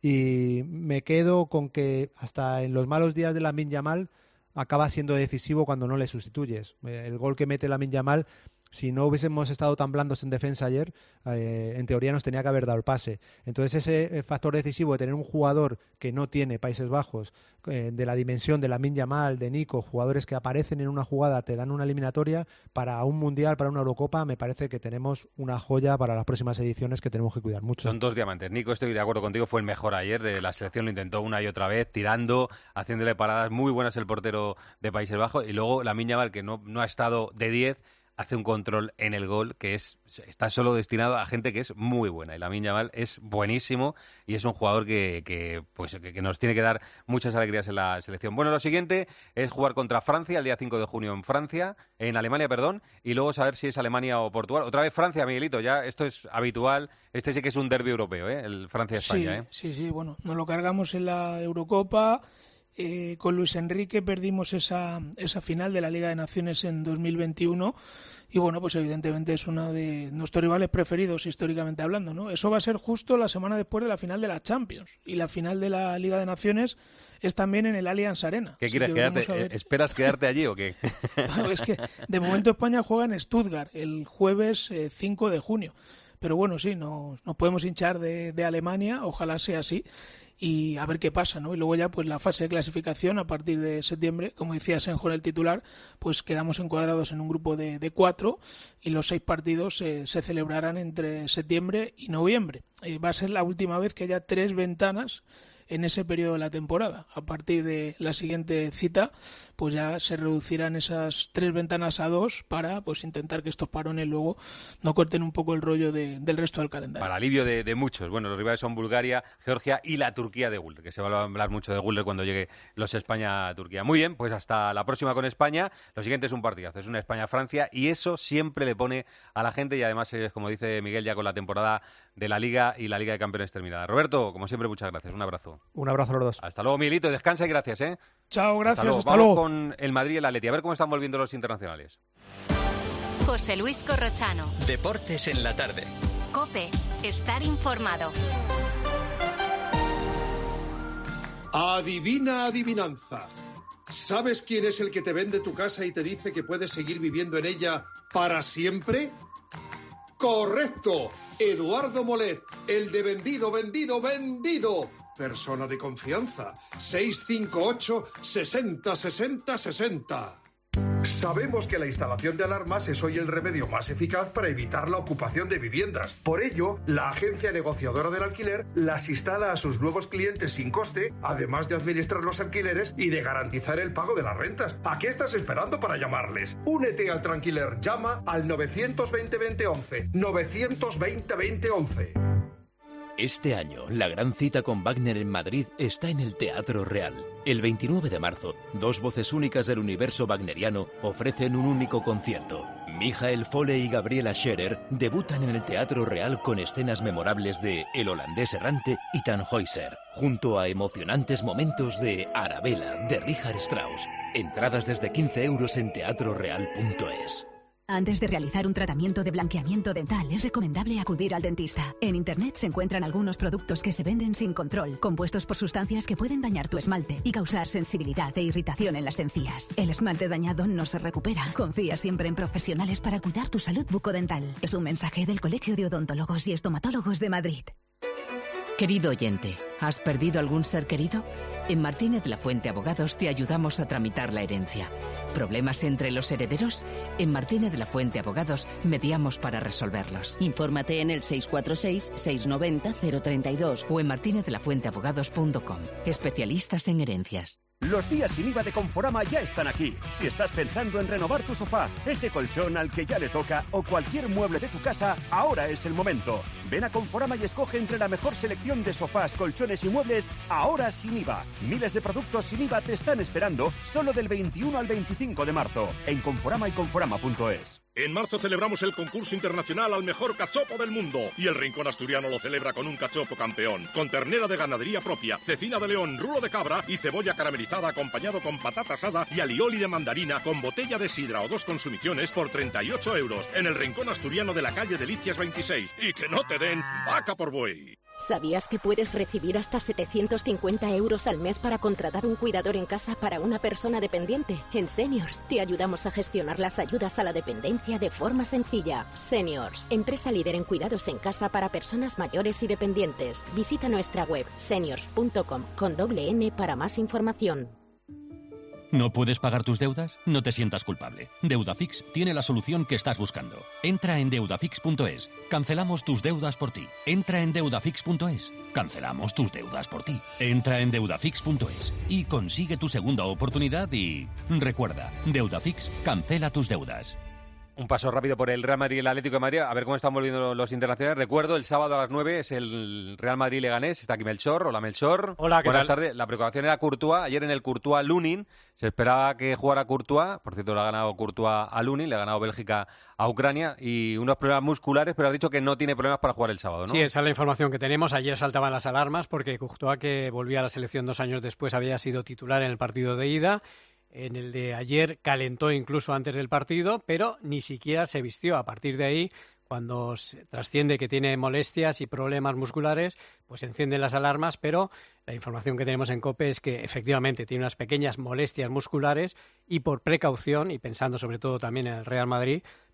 Y me quedo con que hasta en los malos días de Lamine Yamal acaba siendo decisivo cuando no le sustituyes. El gol que mete Lamine Yamal, si no hubiésemos estado tan blandos en defensa ayer, eh, en teoría nos tenía que haber dado el pase. Entonces ese factor decisivo de tener un jugador que no tiene Países Bajos, eh, de la dimensión de Lamine Yamal, de Nico, jugadores que aparecen en una jugada, te dan una eliminatoria, para un Mundial, para una Eurocopa, me parece que tenemos una joya para las próximas ediciones que tenemos que cuidar mucho. Son dos diamantes. Nico, estoy de acuerdo contigo, fue el mejor ayer de la selección, lo intentó una y otra vez, tirando, haciéndole paradas muy buenas el portero de Países Bajos, y luego Lamine Yamal, que no, no ha estado de diez, hace un control en el gol que es está solo destinado a gente que es muy buena. Y Lamine Yamal es buenísimo y es un jugador que, que, pues, que, que nos tiene que dar muchas alegrías en la selección. Bueno, lo siguiente es jugar contra Francia el día cinco de junio en Francia, en Alemania, perdón, y luego saber si es Alemania o Portugal. Otra vez Francia, Miguelito, ya esto es habitual. Este sí que es un derbi europeo, ¿eh? El Francia-España. Sí, ¿eh? sí, sí, bueno, nos lo cargamos en la Eurocopa. Eh, con Luis Enrique perdimos esa, esa final de la Liga de Naciones en dos mil veintiuno y bueno, pues evidentemente es uno de nuestros rivales preferidos históricamente hablando, ¿no? Eso va a ser justo la semana después de la final de la Champions y la final de la Liga de Naciones es también en el Allianz Arena. ¿Qué quieres, quedarte? Ver... ¿Esperas quedarte allí o qué? Es que de momento España juega en Stuttgart el jueves eh, cinco de junio. pero bueno, sí, no, nos podemos hinchar de, de Alemania, ojalá sea así, y a ver qué pasa, ¿no? Y luego ya pues la fase de clasificación a partir de septiembre, como decía Senjo en el titular, pues quedamos encuadrados en un grupo de, de cuatro y los seis partidos eh, se celebrarán entre septiembre y noviembre. Eh, va a ser la última vez que haya tres ventanas en ese periodo de la temporada. A partir de la siguiente cita, pues ya se reducirán esas tres ventanas a dos para pues intentar que estos parones luego no corten un poco el rollo de, del resto del calendario. Para alivio de, de muchos. Bueno, los rivales son Bulgaria, Georgia y la Turquía de Güler, que se va a hablar mucho de Güler cuando llegue los España-Turquía. Muy bien, pues hasta la próxima con España. Lo siguiente es un partidazo, es una España-Francia y eso siempre le pone a la gente y además es, como dice Miguel, ya con la temporada de la Liga y la Liga de Campeones terminada. Roberto, como siempre, muchas gracias. Un abrazo. Un abrazo a los dos. Hasta luego, Miguelito. Descansa y gracias, ¿eh? Chao, gracias. Hasta luego. Hasta Vamos luego. con el Madrid y el Atleti. A ver cómo están volviendo los internacionales. José Luis Corrochano. Deportes en la tarde. COPE. Estar informado. Adivina adivinanza. ¿Sabes quién es el que te vende tu casa y te dice que puedes seguir viviendo en ella para siempre? ¡Correcto! Eduardo Molet, el de vendido, vendido, vendido. Persona de confianza. seis cinco ocho, sesenta, sesenta, sesenta. Sabemos que la instalación de alarmas es hoy el remedio más eficaz para evitar la ocupación de viviendas. Por ello, la agencia negociadora del alquiler las instala a sus nuevos clientes sin coste, además de administrar los alquileres y de garantizar el pago de las rentas. ¿A qué estás esperando para llamarles? Únete al Tranquiler. Llama al novecientos veinte veinte once. novecientos veinte veinte once. Este año, la gran cita con Wagner en Madrid está en el Teatro Real. El veintinueve de marzo, dos voces únicas del universo wagneriano ofrecen un único concierto. Michael Fole y Gabriela Scherer debutan en el Teatro Real con escenas memorables de El holandés errante y Tannhäuser, junto a emocionantes momentos de Arabella, de Richard Strauss. Entradas desde quince euros en teatro real punto es. Antes de realizar un tratamiento de blanqueamiento dental, es recomendable acudir al dentista. En Internet se encuentran algunos productos que se venden sin control, compuestos por sustancias que pueden dañar tu esmalte y causar sensibilidad e irritación en las encías. El esmalte dañado no se recupera. Confía siempre en profesionales para cuidar tu salud bucodental. Es un mensaje del Colegio de Odontólogos y Estomatólogos de Madrid. Querido oyente, ¿has perdido algún ser querido? En Martínez La Fuente Abogados te ayudamos a tramitar la herencia. ¿Problemas entre los herederos? En Martínez La Fuente Abogados mediamos para resolverlos. Infórmate en el seis cuatro seis, seis nueve cero, cero tres dos o en martinez de la fuente abogados punto com. Especialistas en herencias. Los días sin I V A de Conforama ya están aquí. Si estás pensando en renovar tu sofá, ese colchón al que ya le toca o cualquier mueble de tu casa, ahora es el momento. Ven a Conforama y escoge entre la mejor selección de sofás, colchones y muebles, ahora sin I V A. Miles de productos sin I V A te están esperando solo del veintiuno al veinticinco de marzo en Conforama y Conforama punto es. En marzo celebramos el concurso internacional al mejor cachopo del mundo y el Rincón Asturiano lo celebra con un cachopo campeón, con ternera de ganadería propia, cecina de león, rulo de cabra y cebolla caramelizada acompañado con patata asada y alioli de mandarina con botella de sidra o dos consumiciones por treinta y ocho euros en el Rincón Asturiano de la calle Delicias veintiséis. Y que no te den vaca por buey. ¿Sabías que puedes recibir hasta setecientos cincuenta euros al mes para contratar un cuidador en casa para una persona dependiente? En Seniors te ayudamos a gestionar las ayudas a la dependencia de forma sencilla. Seniors, empresa líder en cuidados en casa para personas mayores y dependientes. Visita nuestra web seniors punto com con doble N para más información. ¿No puedes pagar tus deudas? No te sientas culpable. Deudafix tiene la solución que estás buscando. Entra en deudafix punto es. Cancelamos tus deudas por ti. Entra en deudafix punto es. Cancelamos tus deudas por ti. Entra en deudafix punto es y consigue tu segunda oportunidad y... Recuerda, Deudafix cancela tus deudas. Un paso rápido por el Real Madrid y el Atlético de Madrid, a ver cómo están volviendo los internacionales. Recuerdo, el sábado a las nueve es el Real Madrid-Leganés, está aquí Melchor. Hola, Melchor. Hola, ¿qué Buenas tal? tardes. La preocupación era Courtois, ayer en el Courtois-Lunin, se esperaba que jugara Courtois, por cierto, le ha ganado Courtois a Lunin, le ha ganado Bélgica a Ucrania, y unos problemas musculares, pero has dicho que no tiene problemas para jugar el sábado, ¿no? Sí, esa es la información que tenemos. Ayer saltaban las alarmas porque Courtois, que volvía a la selección dos años después, había sido titular en el partido de ida. En el de ayer calentó incluso antes del partido, pero ni siquiera se vistió. A partir de ahí, cuando se trasciende que tiene molestias y problemas musculares, pues encienden las alarmas, pero la información que tenemos en COPE es que efectivamente tiene unas pequeñas molestias musculares y por precaución, y pensando sobre todo también en el Real Madrid,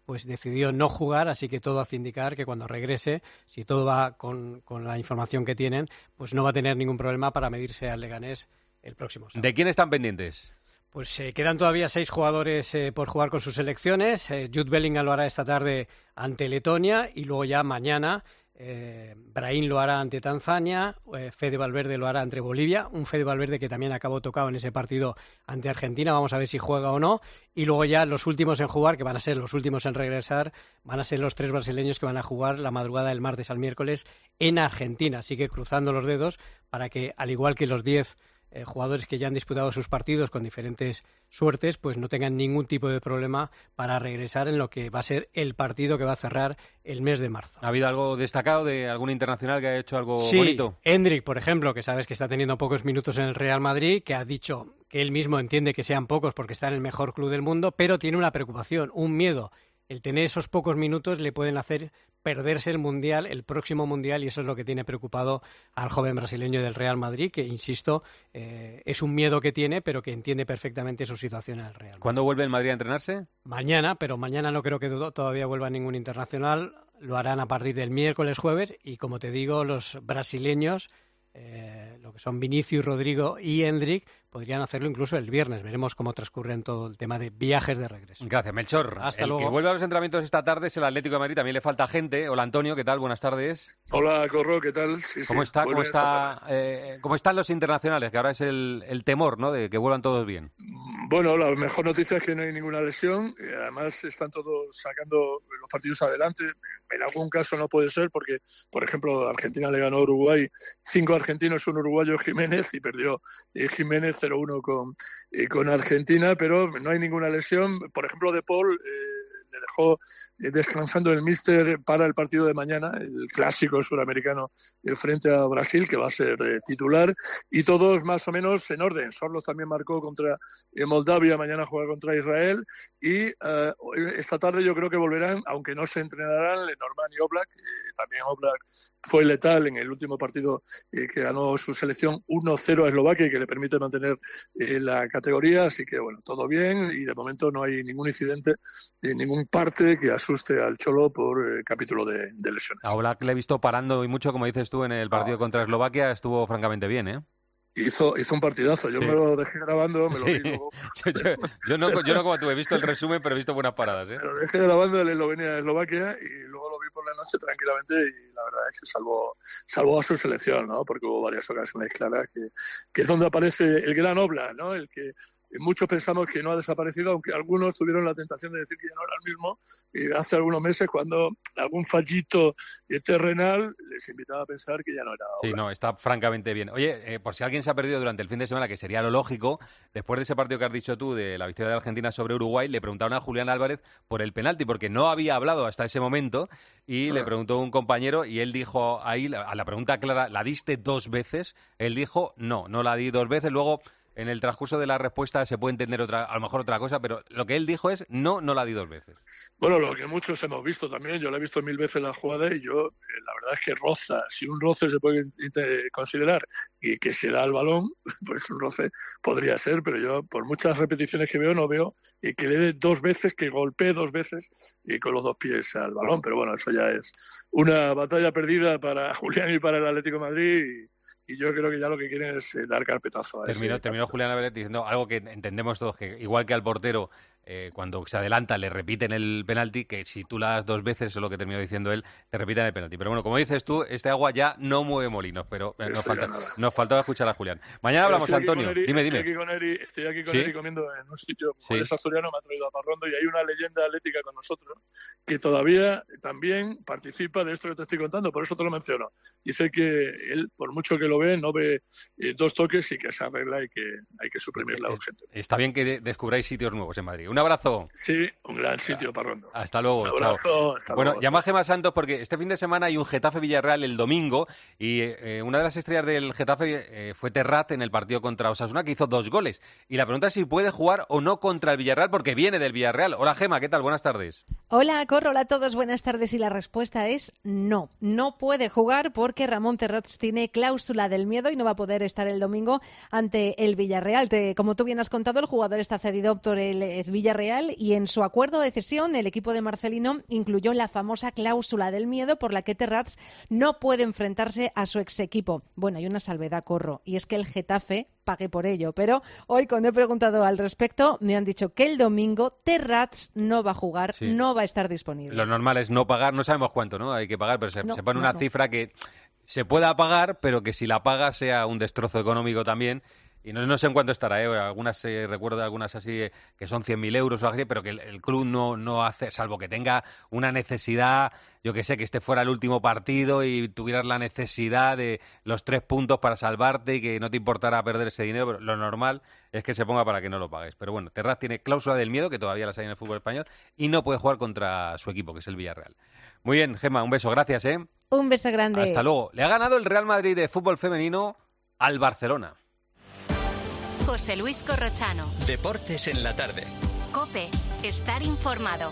pues decidió no jugar, así que todo hace indicar que cuando regrese, si todo va con, con la información que tienen, pues no va a tener ningún problema para medirse al Leganés el próximo sábado. ¿De quién están pendientes? Pues eh, quedan todavía seis jugadores eh, por jugar con sus selecciones. Eh, Jude Bellingham lo hará esta tarde ante Letonia y luego ya mañana eh, Brahim lo hará ante Tanzania, eh, Fede Valverde lo hará ante Bolivia, un Fede Valverde que también acabó tocado en ese partido ante Argentina, vamos a ver si juega o no, y luego ya los últimos en jugar, que van a ser los últimos en regresar, van a ser los tres brasileños que van a jugar la madrugada del martes al miércoles en Argentina, así que cruzando los dedos para que, al igual que los diez Eh, jugadores que ya han disputado sus partidos con diferentes suertes, pues no tengan ningún tipo de problema para regresar en lo que va a ser el partido que va a cerrar el mes de marzo. ¿Ha habido algo destacado de algún internacional que ha hecho algo sí, bonito? Endrick, por ejemplo, que sabes que está teniendo pocos minutos en el Real Madrid, que ha dicho que él mismo entiende que sean pocos porque está en el mejor club del mundo, pero tiene una preocupación, un miedo. El tener esos pocos minutos le pueden hacer perderse el Mundial, el próximo Mundial, y eso es lo que tiene preocupado al joven brasileño del Real Madrid, que, insisto, eh, es un miedo que tiene, pero que entiende perfectamente su situación en el Real Madrid. ¿Cuándo vuelve el Madrid a entrenarse? Mañana, pero mañana no creo que todavía vuelva ningún internacional. Lo harán a partir del miércoles, jueves, y como te digo, los brasileños, eh, lo que son Vinicius, Rodrigo y Endrick, podrían hacerlo incluso el viernes. Veremos cómo transcurre en todo el tema de viajes de regreso. Gracias, Melchor. Hasta el luego. que vuelve a los entrenamientos esta tarde es el Atlético de Madrid. También le falta gente. Hola, Antonio, ¿qué tal? Buenas tardes. Hola, Corro, ¿qué tal? Sí, ¿Cómo sí, está? ¿Cómo vuelve está? Eh, ¿Cómo están los internacionales? Que ahora es el, el temor, ¿no? De que vuelvan todos bien. Bueno, la mejor noticia es que no hay ninguna lesión. Y además están todos sacando los partidos adelante. En algún caso no puede ser porque, por ejemplo, Argentina le ganó a Uruguay. Cinco argentinos, un uruguayo, Jiménez, y perdió eh, Jiménez cero uno con, eh, con Argentina, pero no hay ninguna lesión. Por ejemplo, De Paul eh, le dejó eh, descansando el míster para el partido de mañana, el clásico suramericano eh, frente a Brasil, que va a ser eh, titular, y todos más o menos en orden. Sorloz también marcó contra eh, Moldavia, mañana juega contra Israel, y eh, esta tarde yo creo que volverán, aunque no se entrenarán, Lenormand y Oblak. Eh, también Oblak fue letal en el último partido eh, que ganó su selección uno cero a Eslovaquia y que le permite mantener eh, la categoría, así que bueno, todo bien y de momento no hay ningún incidente, eh, ningún parte que asuste al Cholo por eh, capítulo de, de lesiones. A Oblak le he visto parando y mucho, como dices tú, en el partido ah. contra Eslovaquia, estuvo francamente bien, ¿eh? Hizo, hizo un partidazo, yo sí. me lo dejé grabando, me lo sí. vi luego. yo, yo, yo, no, yo no como tú, he visto el resumen, pero he visto buenas paradas, ¿eh? Me lo dejé grabando en Eslovenia, Eslovaquia, y luego lo vi por la noche tranquilamente y la verdad es que salvó, salvó a su selección, ¿no? Porque hubo varias ocasiones claras que, que es donde aparece el gran Oblak, ¿no? El que muchos pensamos que no ha desaparecido, aunque algunos tuvieron la tentación de decir que ya no era el mismo, y hace algunos meses cuando algún fallito terrenal les invitaba a pensar que ya no era Oblak. Sí, no, está francamente bien. Oye, eh, por si alguien se ha perdido durante el fin de semana, que sería lo lógico, después de ese partido que has dicho tú, de la victoria de Argentina sobre Uruguay, le preguntaron a Julián Álvarez por el penalti, porque no había hablado hasta ese momento, y ah. le preguntó un compañero, y él dijo ahí, a la pregunta clara, ¿la diste dos veces? Él dijo, no, no la di dos veces, luego... En el transcurso de la respuesta se puede entender otra, a lo mejor otra cosa, pero lo que él dijo es no, no la di dos veces. Bueno, lo que muchos hemos visto también, yo la he visto mil veces la jugada y yo, eh, la verdad es que roza, si un roce se puede considerar y que se da al balón, pues un roce podría ser, pero yo por muchas repeticiones que veo no veo eh, que le dé dos veces, que golpee dos veces y con los dos pies al balón, pero bueno, eso ya es una batalla perdida para Julián y para el Atlético de Madrid y, y yo creo que ya lo que quieren es eh, dar carpetazo a terminó, ese terminó Julián Álvarez diciendo algo que entendemos todos, que igual que al portero eh, cuando se adelanta le repiten el penalti, que si tú la das dos veces, eso es lo que terminó diciendo él, te repiten el penalti. Pero bueno, como dices tú, este agua ya no mueve molinos, pero eh, nos, falta, nos faltaba escuchar a Julián. Mañana hablamos, Antonio. Eri, dime, dime. Estoy aquí con Eri, estoy aquí con ¿Sí? Eri comiendo en un sitio, sí. es asturiano, me ha traído a Parrondo y hay una leyenda atlética con nosotros que todavía también participa de esto que te estoy contando, por eso te lo menciono. Dice que él, por mucho que lo ve, no ve eh, dos toques y que esa regla hay que, hay que suprimirla urgente. Está bien que de- descubráis sitios nuevos en Madrid. Un abrazo. Sí, un gran sitio, Parrondo. Hasta luego, Un abrazo, chao. hasta Bueno, luego, llama a Gemma Santos porque este fin de semana hay un Getafe-Villarreal el domingo y eh, una de las estrellas del Getafe eh, fue Terrat en el partido contra Osasuna, que hizo dos goles. Y la pregunta es si puede jugar o no contra el Villarreal porque viene del Villarreal. Hola, Gemma, ¿qué tal? Buenas tardes. Hola, Corro, hola a todos, buenas tardes. Y la respuesta es no. No puede jugar porque Ramón Terrat tiene cláusula del miedo y no va a poder estar el domingo ante el Villarreal. Te, como tú bien has contado, el jugador está cedido por el Villarreal Villarreal y en su acuerdo de cesión el equipo de Marcelino incluyó la famosa cláusula del miedo por la que Terrats no puede enfrentarse a su ex equipo. Bueno, hay una salvedad, Corro, y es que el Getafe pague por ello, pero hoy cuando he preguntado al respecto me han dicho que el domingo Terrats no va a jugar, sí. no va a estar disponible. Lo normal es no pagar, no sabemos cuánto, ¿no? Hay que pagar, pero se, no, se pone no, una no. cifra que se pueda pagar, pero que si la paga sea un destrozo económico también. Y no, no sé en cuánto estará, ¿eh? Algunas, eh, recuerdo de algunas así eh, que son cien mil euros o algo así, pero que el, el club no, no hace, salvo que tenga una necesidad, yo que sé, que este fuera el último partido y tuvieras la necesidad de los tres puntos para salvarte y que no te importara perder ese dinero, pero lo normal es que se ponga para que no lo pagues. Pero bueno, Terrats tiene cláusula del miedo, que todavía las hay en el fútbol español, y no puede jugar contra su equipo, que es el Villarreal. Muy bien, Gemma, un beso, gracias, ¿eh? Un beso grande. Hasta luego. Le ha ganado el Real Madrid de fútbol femenino al Barcelona. José Luis Corrochano. Deportes en la tarde. COPE. Estar informado.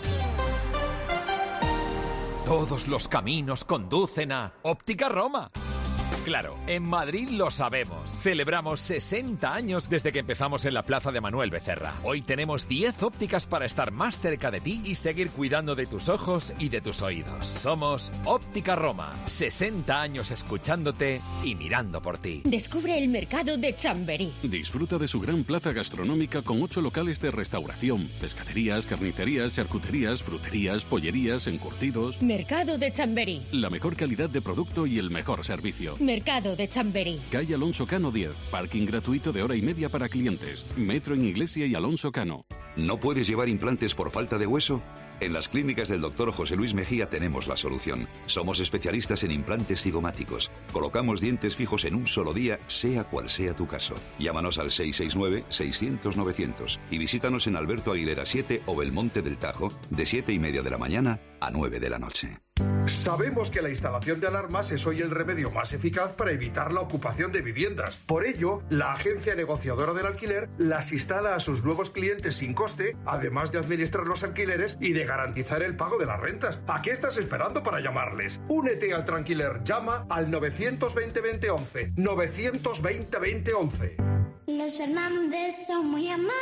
Todos los caminos conducen a Óptica Roma. Claro, en Madrid lo sabemos. Celebramos sesenta años desde que empezamos en la plaza de Manuel Becerra. Hoy tenemos diez ópticas para estar más cerca de ti y seguir cuidando de tus ojos y de tus oídos. Somos Óptica Roma. sesenta años escuchándote y mirando por ti. Descubre el mercado de Chamberí. Disfruta de su gran plaza gastronómica con ocho locales de restauración, pescaderías, carnicerías, charcuterías, fruterías, pollerías, encurtidos. Mercado de Chamberí. La mejor calidad de producto y el mejor servicio. Mercado de Chamberí. Calle Alonso Cano diez. Parking gratuito de hora y media para clientes. Metro en Iglesia y Alonso Cano. ¿No puedes llevar implantes por falta de hueso? En las clínicas del doctor José Luis Mejía tenemos la solución. Somos especialistas en implantes cigomáticos. Colocamos dientes fijos en un solo día, sea cual sea tu caso. Llámanos al seis seis nueve, seiscientos, novecientos y visítanos en Alberto Aguilera siete o Belmonte del Tajo, de siete y media de la mañana a nueve de la noche. Sabemos que la instalación de alarmas es hoy el remedio más eficaz para evitar la ocupación de viviendas. Por ello, la agencia negociadora del alquiler las instala a sus nuevos clientes sin coste, además de administrar los alquileres y de garantizar el pago de las rentas. ¿A qué estás esperando para llamarles? Únete al Tranquiler. Llama al novecientos veinte, veinte, once. novecientos veinte, veinte, once. Los Fernández son muy amables.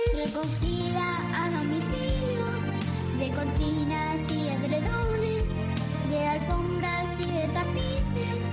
Recogida a domicilio de cortinas y edredones, de alfombras y de tapices,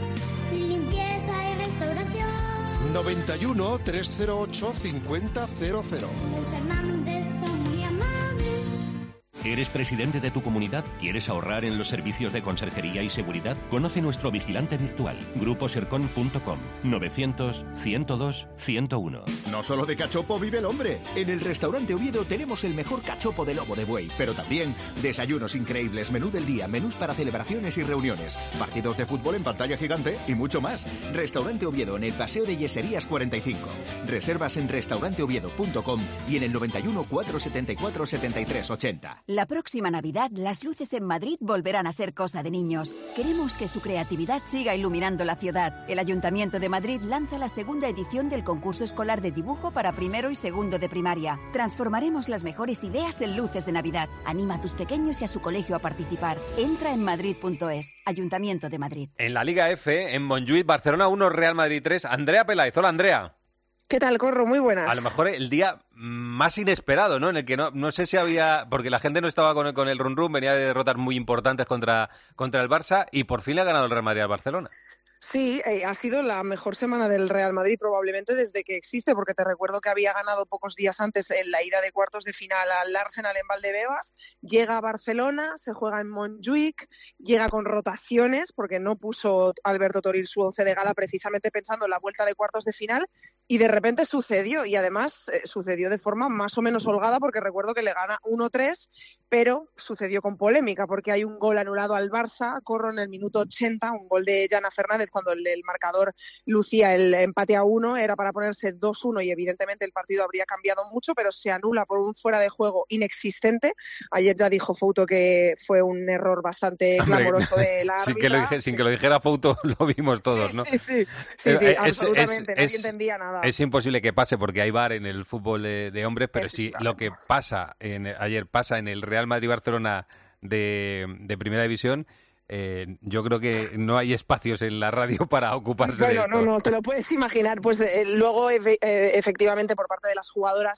limpieza y restauración. noventa y uno, trescientos ocho, cincuenta, cero cero. Los Fernández son muy amables. ¿Eres presidente de tu comunidad? ¿Quieres ahorrar en los servicios de conserjería y seguridad? Conoce nuestro vigilante virtual, grupo sercon punto com, novecientos, ciento dos, ciento uno. No solo de cachopo vive el hombre. En el restaurante Oviedo tenemos el mejor cachopo de lomo de buey, pero también desayunos increíbles, menú del día, menús para celebraciones y reuniones, partidos de fútbol en pantalla gigante y mucho más. Restaurante Oviedo en el Paseo de Yeserías cuarenta y cinco. Reservas en restaurante oviedo punto com y en el noventa y uno, cuatrocientos setenta y cuatro, setenta y tres ochenta. La próxima Navidad, las luces en Madrid volverán a ser cosa de niños. Queremos que su creatividad siga iluminando la ciudad. El Ayuntamiento de Madrid lanza la segunda edición del concurso escolar de dibujo para primero y segundo de primaria. Transformaremos las mejores ideas en luces de Navidad. Anima a tus pequeños y a su colegio a participar. Entra en madrid punto es. Ayuntamiento de Madrid. En la Liga F, en Montjuïc, Barcelona uno, Real Madrid tres. Andrea Peláez. Hola, Andrea. ¿Qué tal, Corro? Muy buenas. A lo mejor el día más inesperado, ¿no? En el que no, no sé si había... Porque la gente no estaba con el, con el run run, venía de derrotas muy importantes contra, contra el Barça y por fin le ha ganado el Real Madrid al Barcelona. Sí, eh, ha sido la mejor semana del Real Madrid probablemente desde que existe, porque te recuerdo que había ganado pocos días antes en la ida de cuartos de final al Arsenal en Valdebebas, llega a Barcelona, se juega en Montjuïc, llega con rotaciones, porque no puso Alberto Toril su once de gala precisamente pensando en la vuelta de cuartos de final, y de repente sucedió, y además eh, sucedió de forma más o menos holgada, porque recuerdo que le gana uno tres, pero sucedió con polémica, porque hay un gol anulado al Barça, Corro en el minuto ochenta, un gol de Jana Fernández, cuando el, el marcador lucía el empate a uno, era para ponerse dos uno y evidentemente el partido habría cambiado mucho, pero se anula por un fuera de juego inexistente. Ayer ya dijo Fouto que fue un error bastante clamoroso de la árbitra. Sin que lo, dije, sin que lo dijera Fouto, lo vimos todos, sí, ¿no? Sí, sí, sí, sí, es, absolutamente, es, nadie es, entendía nada. Es imposible que pase porque hay V A R en el fútbol de, de hombres, pero sí lo que pasa en, ayer pasa en el Real Madrid-Barcelona de, de Primera División. Eh, yo creo que no hay espacios en la radio para ocuparse bueno, de esto. No, no, te lo puedes imaginar. Pues eh, luego, efe, eh, efectivamente, por parte de las jugadoras,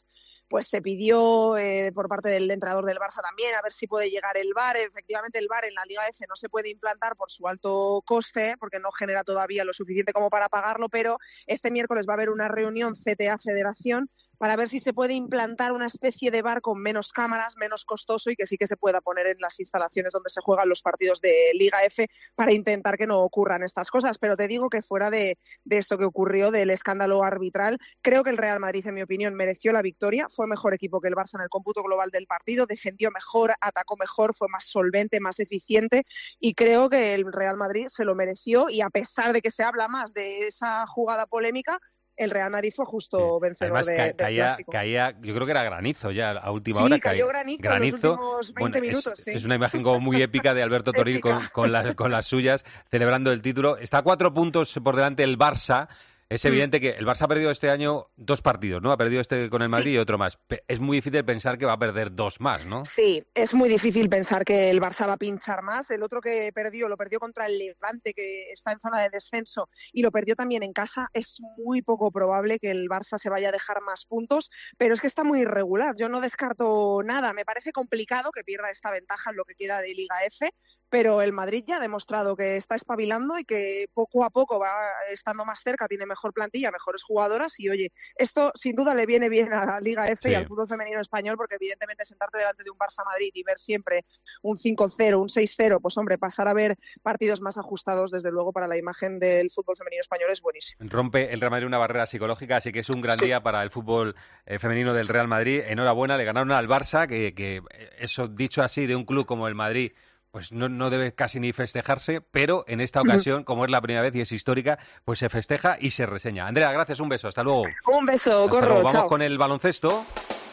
pues se pidió eh, por parte del entrenador del Barça también a ver si puede llegar el V A R. Efectivamente, el V A R en la Liga F no se puede implantar por su alto coste, porque no genera todavía lo suficiente como para pagarlo, pero este miércoles va a haber una reunión C T A Federación para ver si se puede implantar una especie de V A R con menos cámaras, menos costoso y que sí que se pueda poner en las instalaciones donde se juegan los partidos de Liga F para intentar que no ocurran estas cosas. Pero te digo que fuera de, de esto que ocurrió, del escándalo arbitral, creo que el Real Madrid, en mi opinión, mereció la victoria. Fue mejor equipo que el Barça en el cómputo global del partido, defendió mejor, atacó mejor, fue más solvente, más eficiente y creo que el Real Madrid se lo mereció y a pesar de que se habla más de esa jugada polémica, el Real Madrid fue justo vencedor. Además, de, ca- del caía, clásico. caía, yo creo que era granizo ya a última Sí, hora. cayó caía- granizo, granizo. en los últimos veinte Bueno, es- minutos, sí. es una imagen como muy épica de Alberto Toril con, con, la- con las suyas celebrando el título. Está a cuatro puntos por delante el Barça. Es evidente que el Barça ha perdido este año dos partidos, ¿no? Ha perdido este con el Madrid Sí. y otro más. Pe- Es muy difícil pensar que va a perder dos más, ¿no? Sí, es muy difícil pensar que el Barça va a pinchar más. El otro que perdió, lo perdió contra el Levante, que está en zona de descenso, y lo perdió también en casa. Es muy poco probable que el Barça se vaya a dejar más puntos, pero es que está muy irregular. Yo no descarto nada. Me parece complicado que pierda esta ventaja en lo que queda de Liga F, pero el Madrid ya ha demostrado que está espabilando y que poco a poco va estando más cerca, tiene mejor plantilla, mejores jugadoras y, oye, esto sin duda le viene bien a la Liga F Sí. y al fútbol femenino español, porque evidentemente sentarte delante de un Barça-Madrid y ver siempre un cinco cero, un seis cero, pues hombre, pasar a ver partidos más ajustados, desde luego, para la imagen del fútbol femenino español es buenísimo. Rompe el Real Madrid una barrera psicológica, así que es un gran día para el fútbol eh, femenino del Real Madrid. Enhorabuena, le ganaron al Barça, que, que eso dicho así de un club como el Madrid, pues no, no debe casi ni festejarse, pero en esta ocasión, como es la primera vez y es histórica, pues se festeja y se reseña. Andrea, gracias, un beso, hasta luego. Un beso, Hasta corro, luego. Vamos chao. con el baloncesto.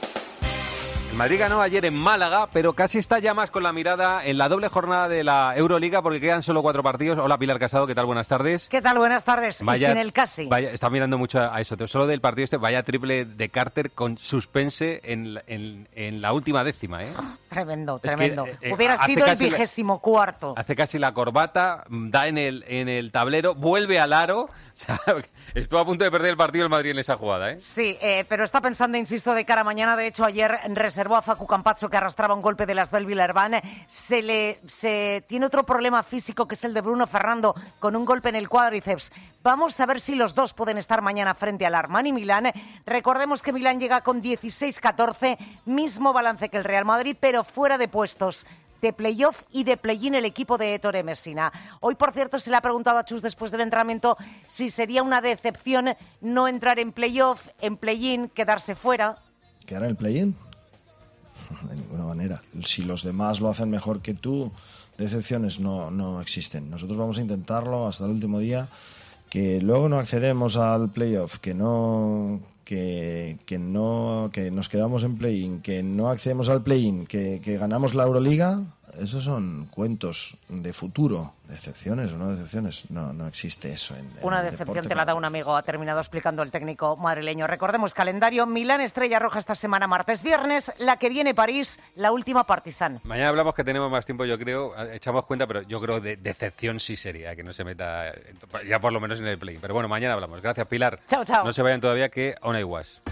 El Madrid ganó ayer en Málaga, pero casi está ya más con la mirada en la doble jornada de la Euroliga, porque quedan solo cuatro partidos. Hola, Pilar Casado, ¿qué tal? Buenas tardes. ¿Qué tal? Buenas tardes. Vaya- y sin el casi. Vaya, está mirando mucho a eso. Solo del partido este, vaya triple de Carter con suspense en, la- en, en la última décima, ¿eh? Tremendo, Es que, tremendo. eh, eh, Hubiera hace sido el casi la- vigésimo cuarto. Hace casi la corbata, da en el, en el tablero, vuelve al aro. O sea, estuvo a punto de perder el partido el Madrid en esa jugada, ¿eh? Sí, eh, pero está pensando, insisto, de cara a mañana. De hecho, ayer reservó a Facu Campazzo, que arrastraba un golpe de las Belvillerban. Se le se tiene otro problema físico, que es el de Bruno Ferrando, con un golpe en el cuádriceps. Vamos a ver si los dos pueden estar mañana frente al Armani Milán. Recordemos que Milán llega con dieciséis catorce, mismo balance que el Real Madrid, pero fuera de puestos de playoff y de play-in el equipo de Ettore Messina. Hoy, por cierto, se le ha preguntado a Chus después del entrenamiento si sería una decepción no entrar en playoff, en play-in, quedarse fuera. ¿Quedar en el play-in? De ninguna manera. Si los demás lo hacen mejor que tú, decepciones no, no existen. Nosotros vamos a intentarlo hasta el último día. Que luego no accedemos al playoff, que no... Que, que no que nos quedamos en play-in, que no accedemos al play-in, que, que ganamos la Euroliga, esos son cuentos de futuro. ¿Decepciones o no decepciones? No, no existe eso en, en Una el decepción deporte. te la da un amigo, ha terminado explicando el técnico madrileño. Recordemos calendario: Milán, Estrella Roja esta semana, martes, viernes, la que viene París, la última Partizan. Mañana hablamos que tenemos más tiempo, yo creo, echamos cuenta, pero yo creo de decepción sí sería, que no se meta ya por lo menos en el play. Pero bueno, mañana hablamos. Gracias, Pilar. Chao, chao. No se vayan todavía, que aún hay guas.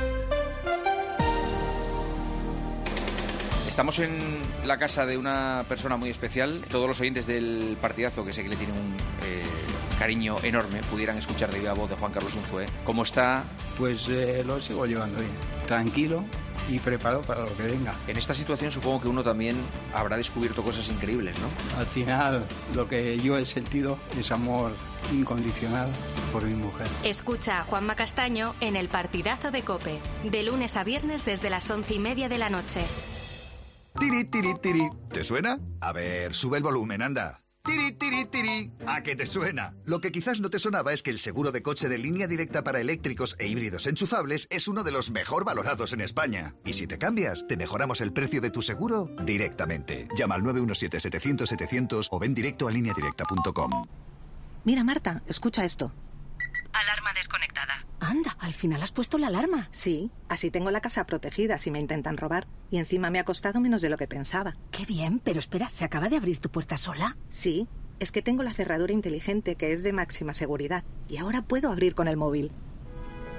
Estamos en la casa de una persona muy especial. Todos los oyentes del partidazo, que sé que le tienen un eh, cariño enorme, pudieran escuchar de viva voz de Juan Carlos Unzué. ¿Cómo está? Pues eh, lo sigo llevando bien, tranquilo y preparado para lo que venga. En esta situación supongo que uno también habrá descubierto cosas increíbles, ¿no? Al final, lo que yo he sentido es amor incondicional por mi mujer. Escucha a Juanma Castaño en el partidazo de COPE, de lunes a viernes desde las once y media de la noche. Tiri, tiri, tiri. ¿Te suena? A ver, sube el volumen, anda. Tiri, tiri, tiri. ¿A qué te suena? Lo que quizás no te sonaba es que el seguro de coche de Línea Directa para eléctricos e híbridos enchufables es uno de los mejor valorados en España. Y si te cambias, te mejoramos el precio de tu seguro directamente. Llama al nueve uno siete, setecientos, setecientos o ven directo a línea directa punto com. Mira, Marta, escucha esto. Alarma desconectada. Anda, al final has puesto la alarma. Sí, así tengo la casa protegida si me intentan robar. Y encima me ha costado menos de lo que pensaba. Qué bien, pero espera, ¿se acaba de abrir tu puerta sola? Sí, es que tengo la cerradura inteligente que es de máxima seguridad. Y ahora puedo abrir con el móvil.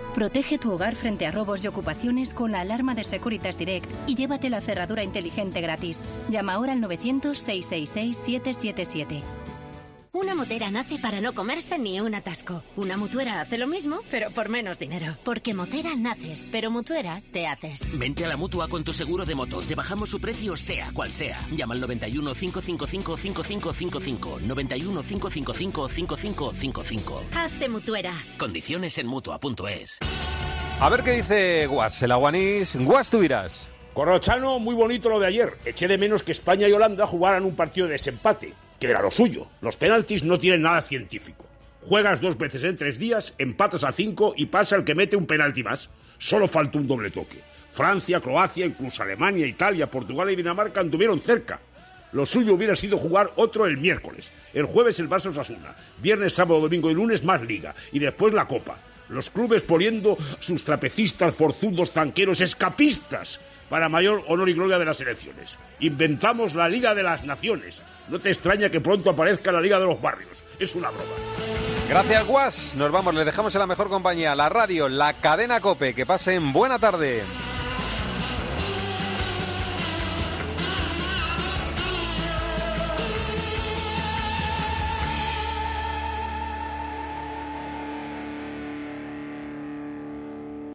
Protege tu hogar frente a robos y ocupaciones con la alarma de Securitas Direct y llévate la cerradura inteligente gratis. Llama ahora al novecientos, seiscientos sesenta y seis, siete siete siete. Una motera nace para no comerse ni un atasco. Una mutuera hace lo mismo, pero por menos dinero. Porque motera naces, pero mutuera te haces. Vente a la Mutua con tu seguro de moto. Te bajamos su precio sea cual sea. Llama al noventa y uno, cinco cinco cinco, cinco cinco cinco cinco. noventa y uno, cinco cinco cinco, cinco cinco cinco cinco. Hazte mutuera. Condiciones en Mutua punto es. A ver qué dice Guas, el aguanís. Guas, tú dirás. Corrochano, muy bonito lo de ayer. Eché de menos que España y Holanda jugaran un partido de desempate, que era lo suyo. Los penaltis no tienen nada científico. Juegas dos veces en tres días, empatas a cinco y pasa el que mete un penalti más. Solo falta un doble toque. Francia, Croacia, incluso Alemania, Italia, Portugal y Dinamarca anduvieron cerca. Lo suyo hubiera sido jugar otro el miércoles. El jueves el Barça Osasuna. Viernes, sábado, domingo y lunes más Liga. Y después la Copa. Los clubes poniendo sus trapecistas, forzudos, zanqueros, escapistas para mayor honor y gloria de las elecciones. Inventamos la Liga de las Naciones. No te extraña que pronto aparezca la Liga de los Barrios. Es una broma. Gracias, Guas. Nos vamos, les dejamos en la mejor compañía, la radio, la cadena COPE. Que pasen buena tarde.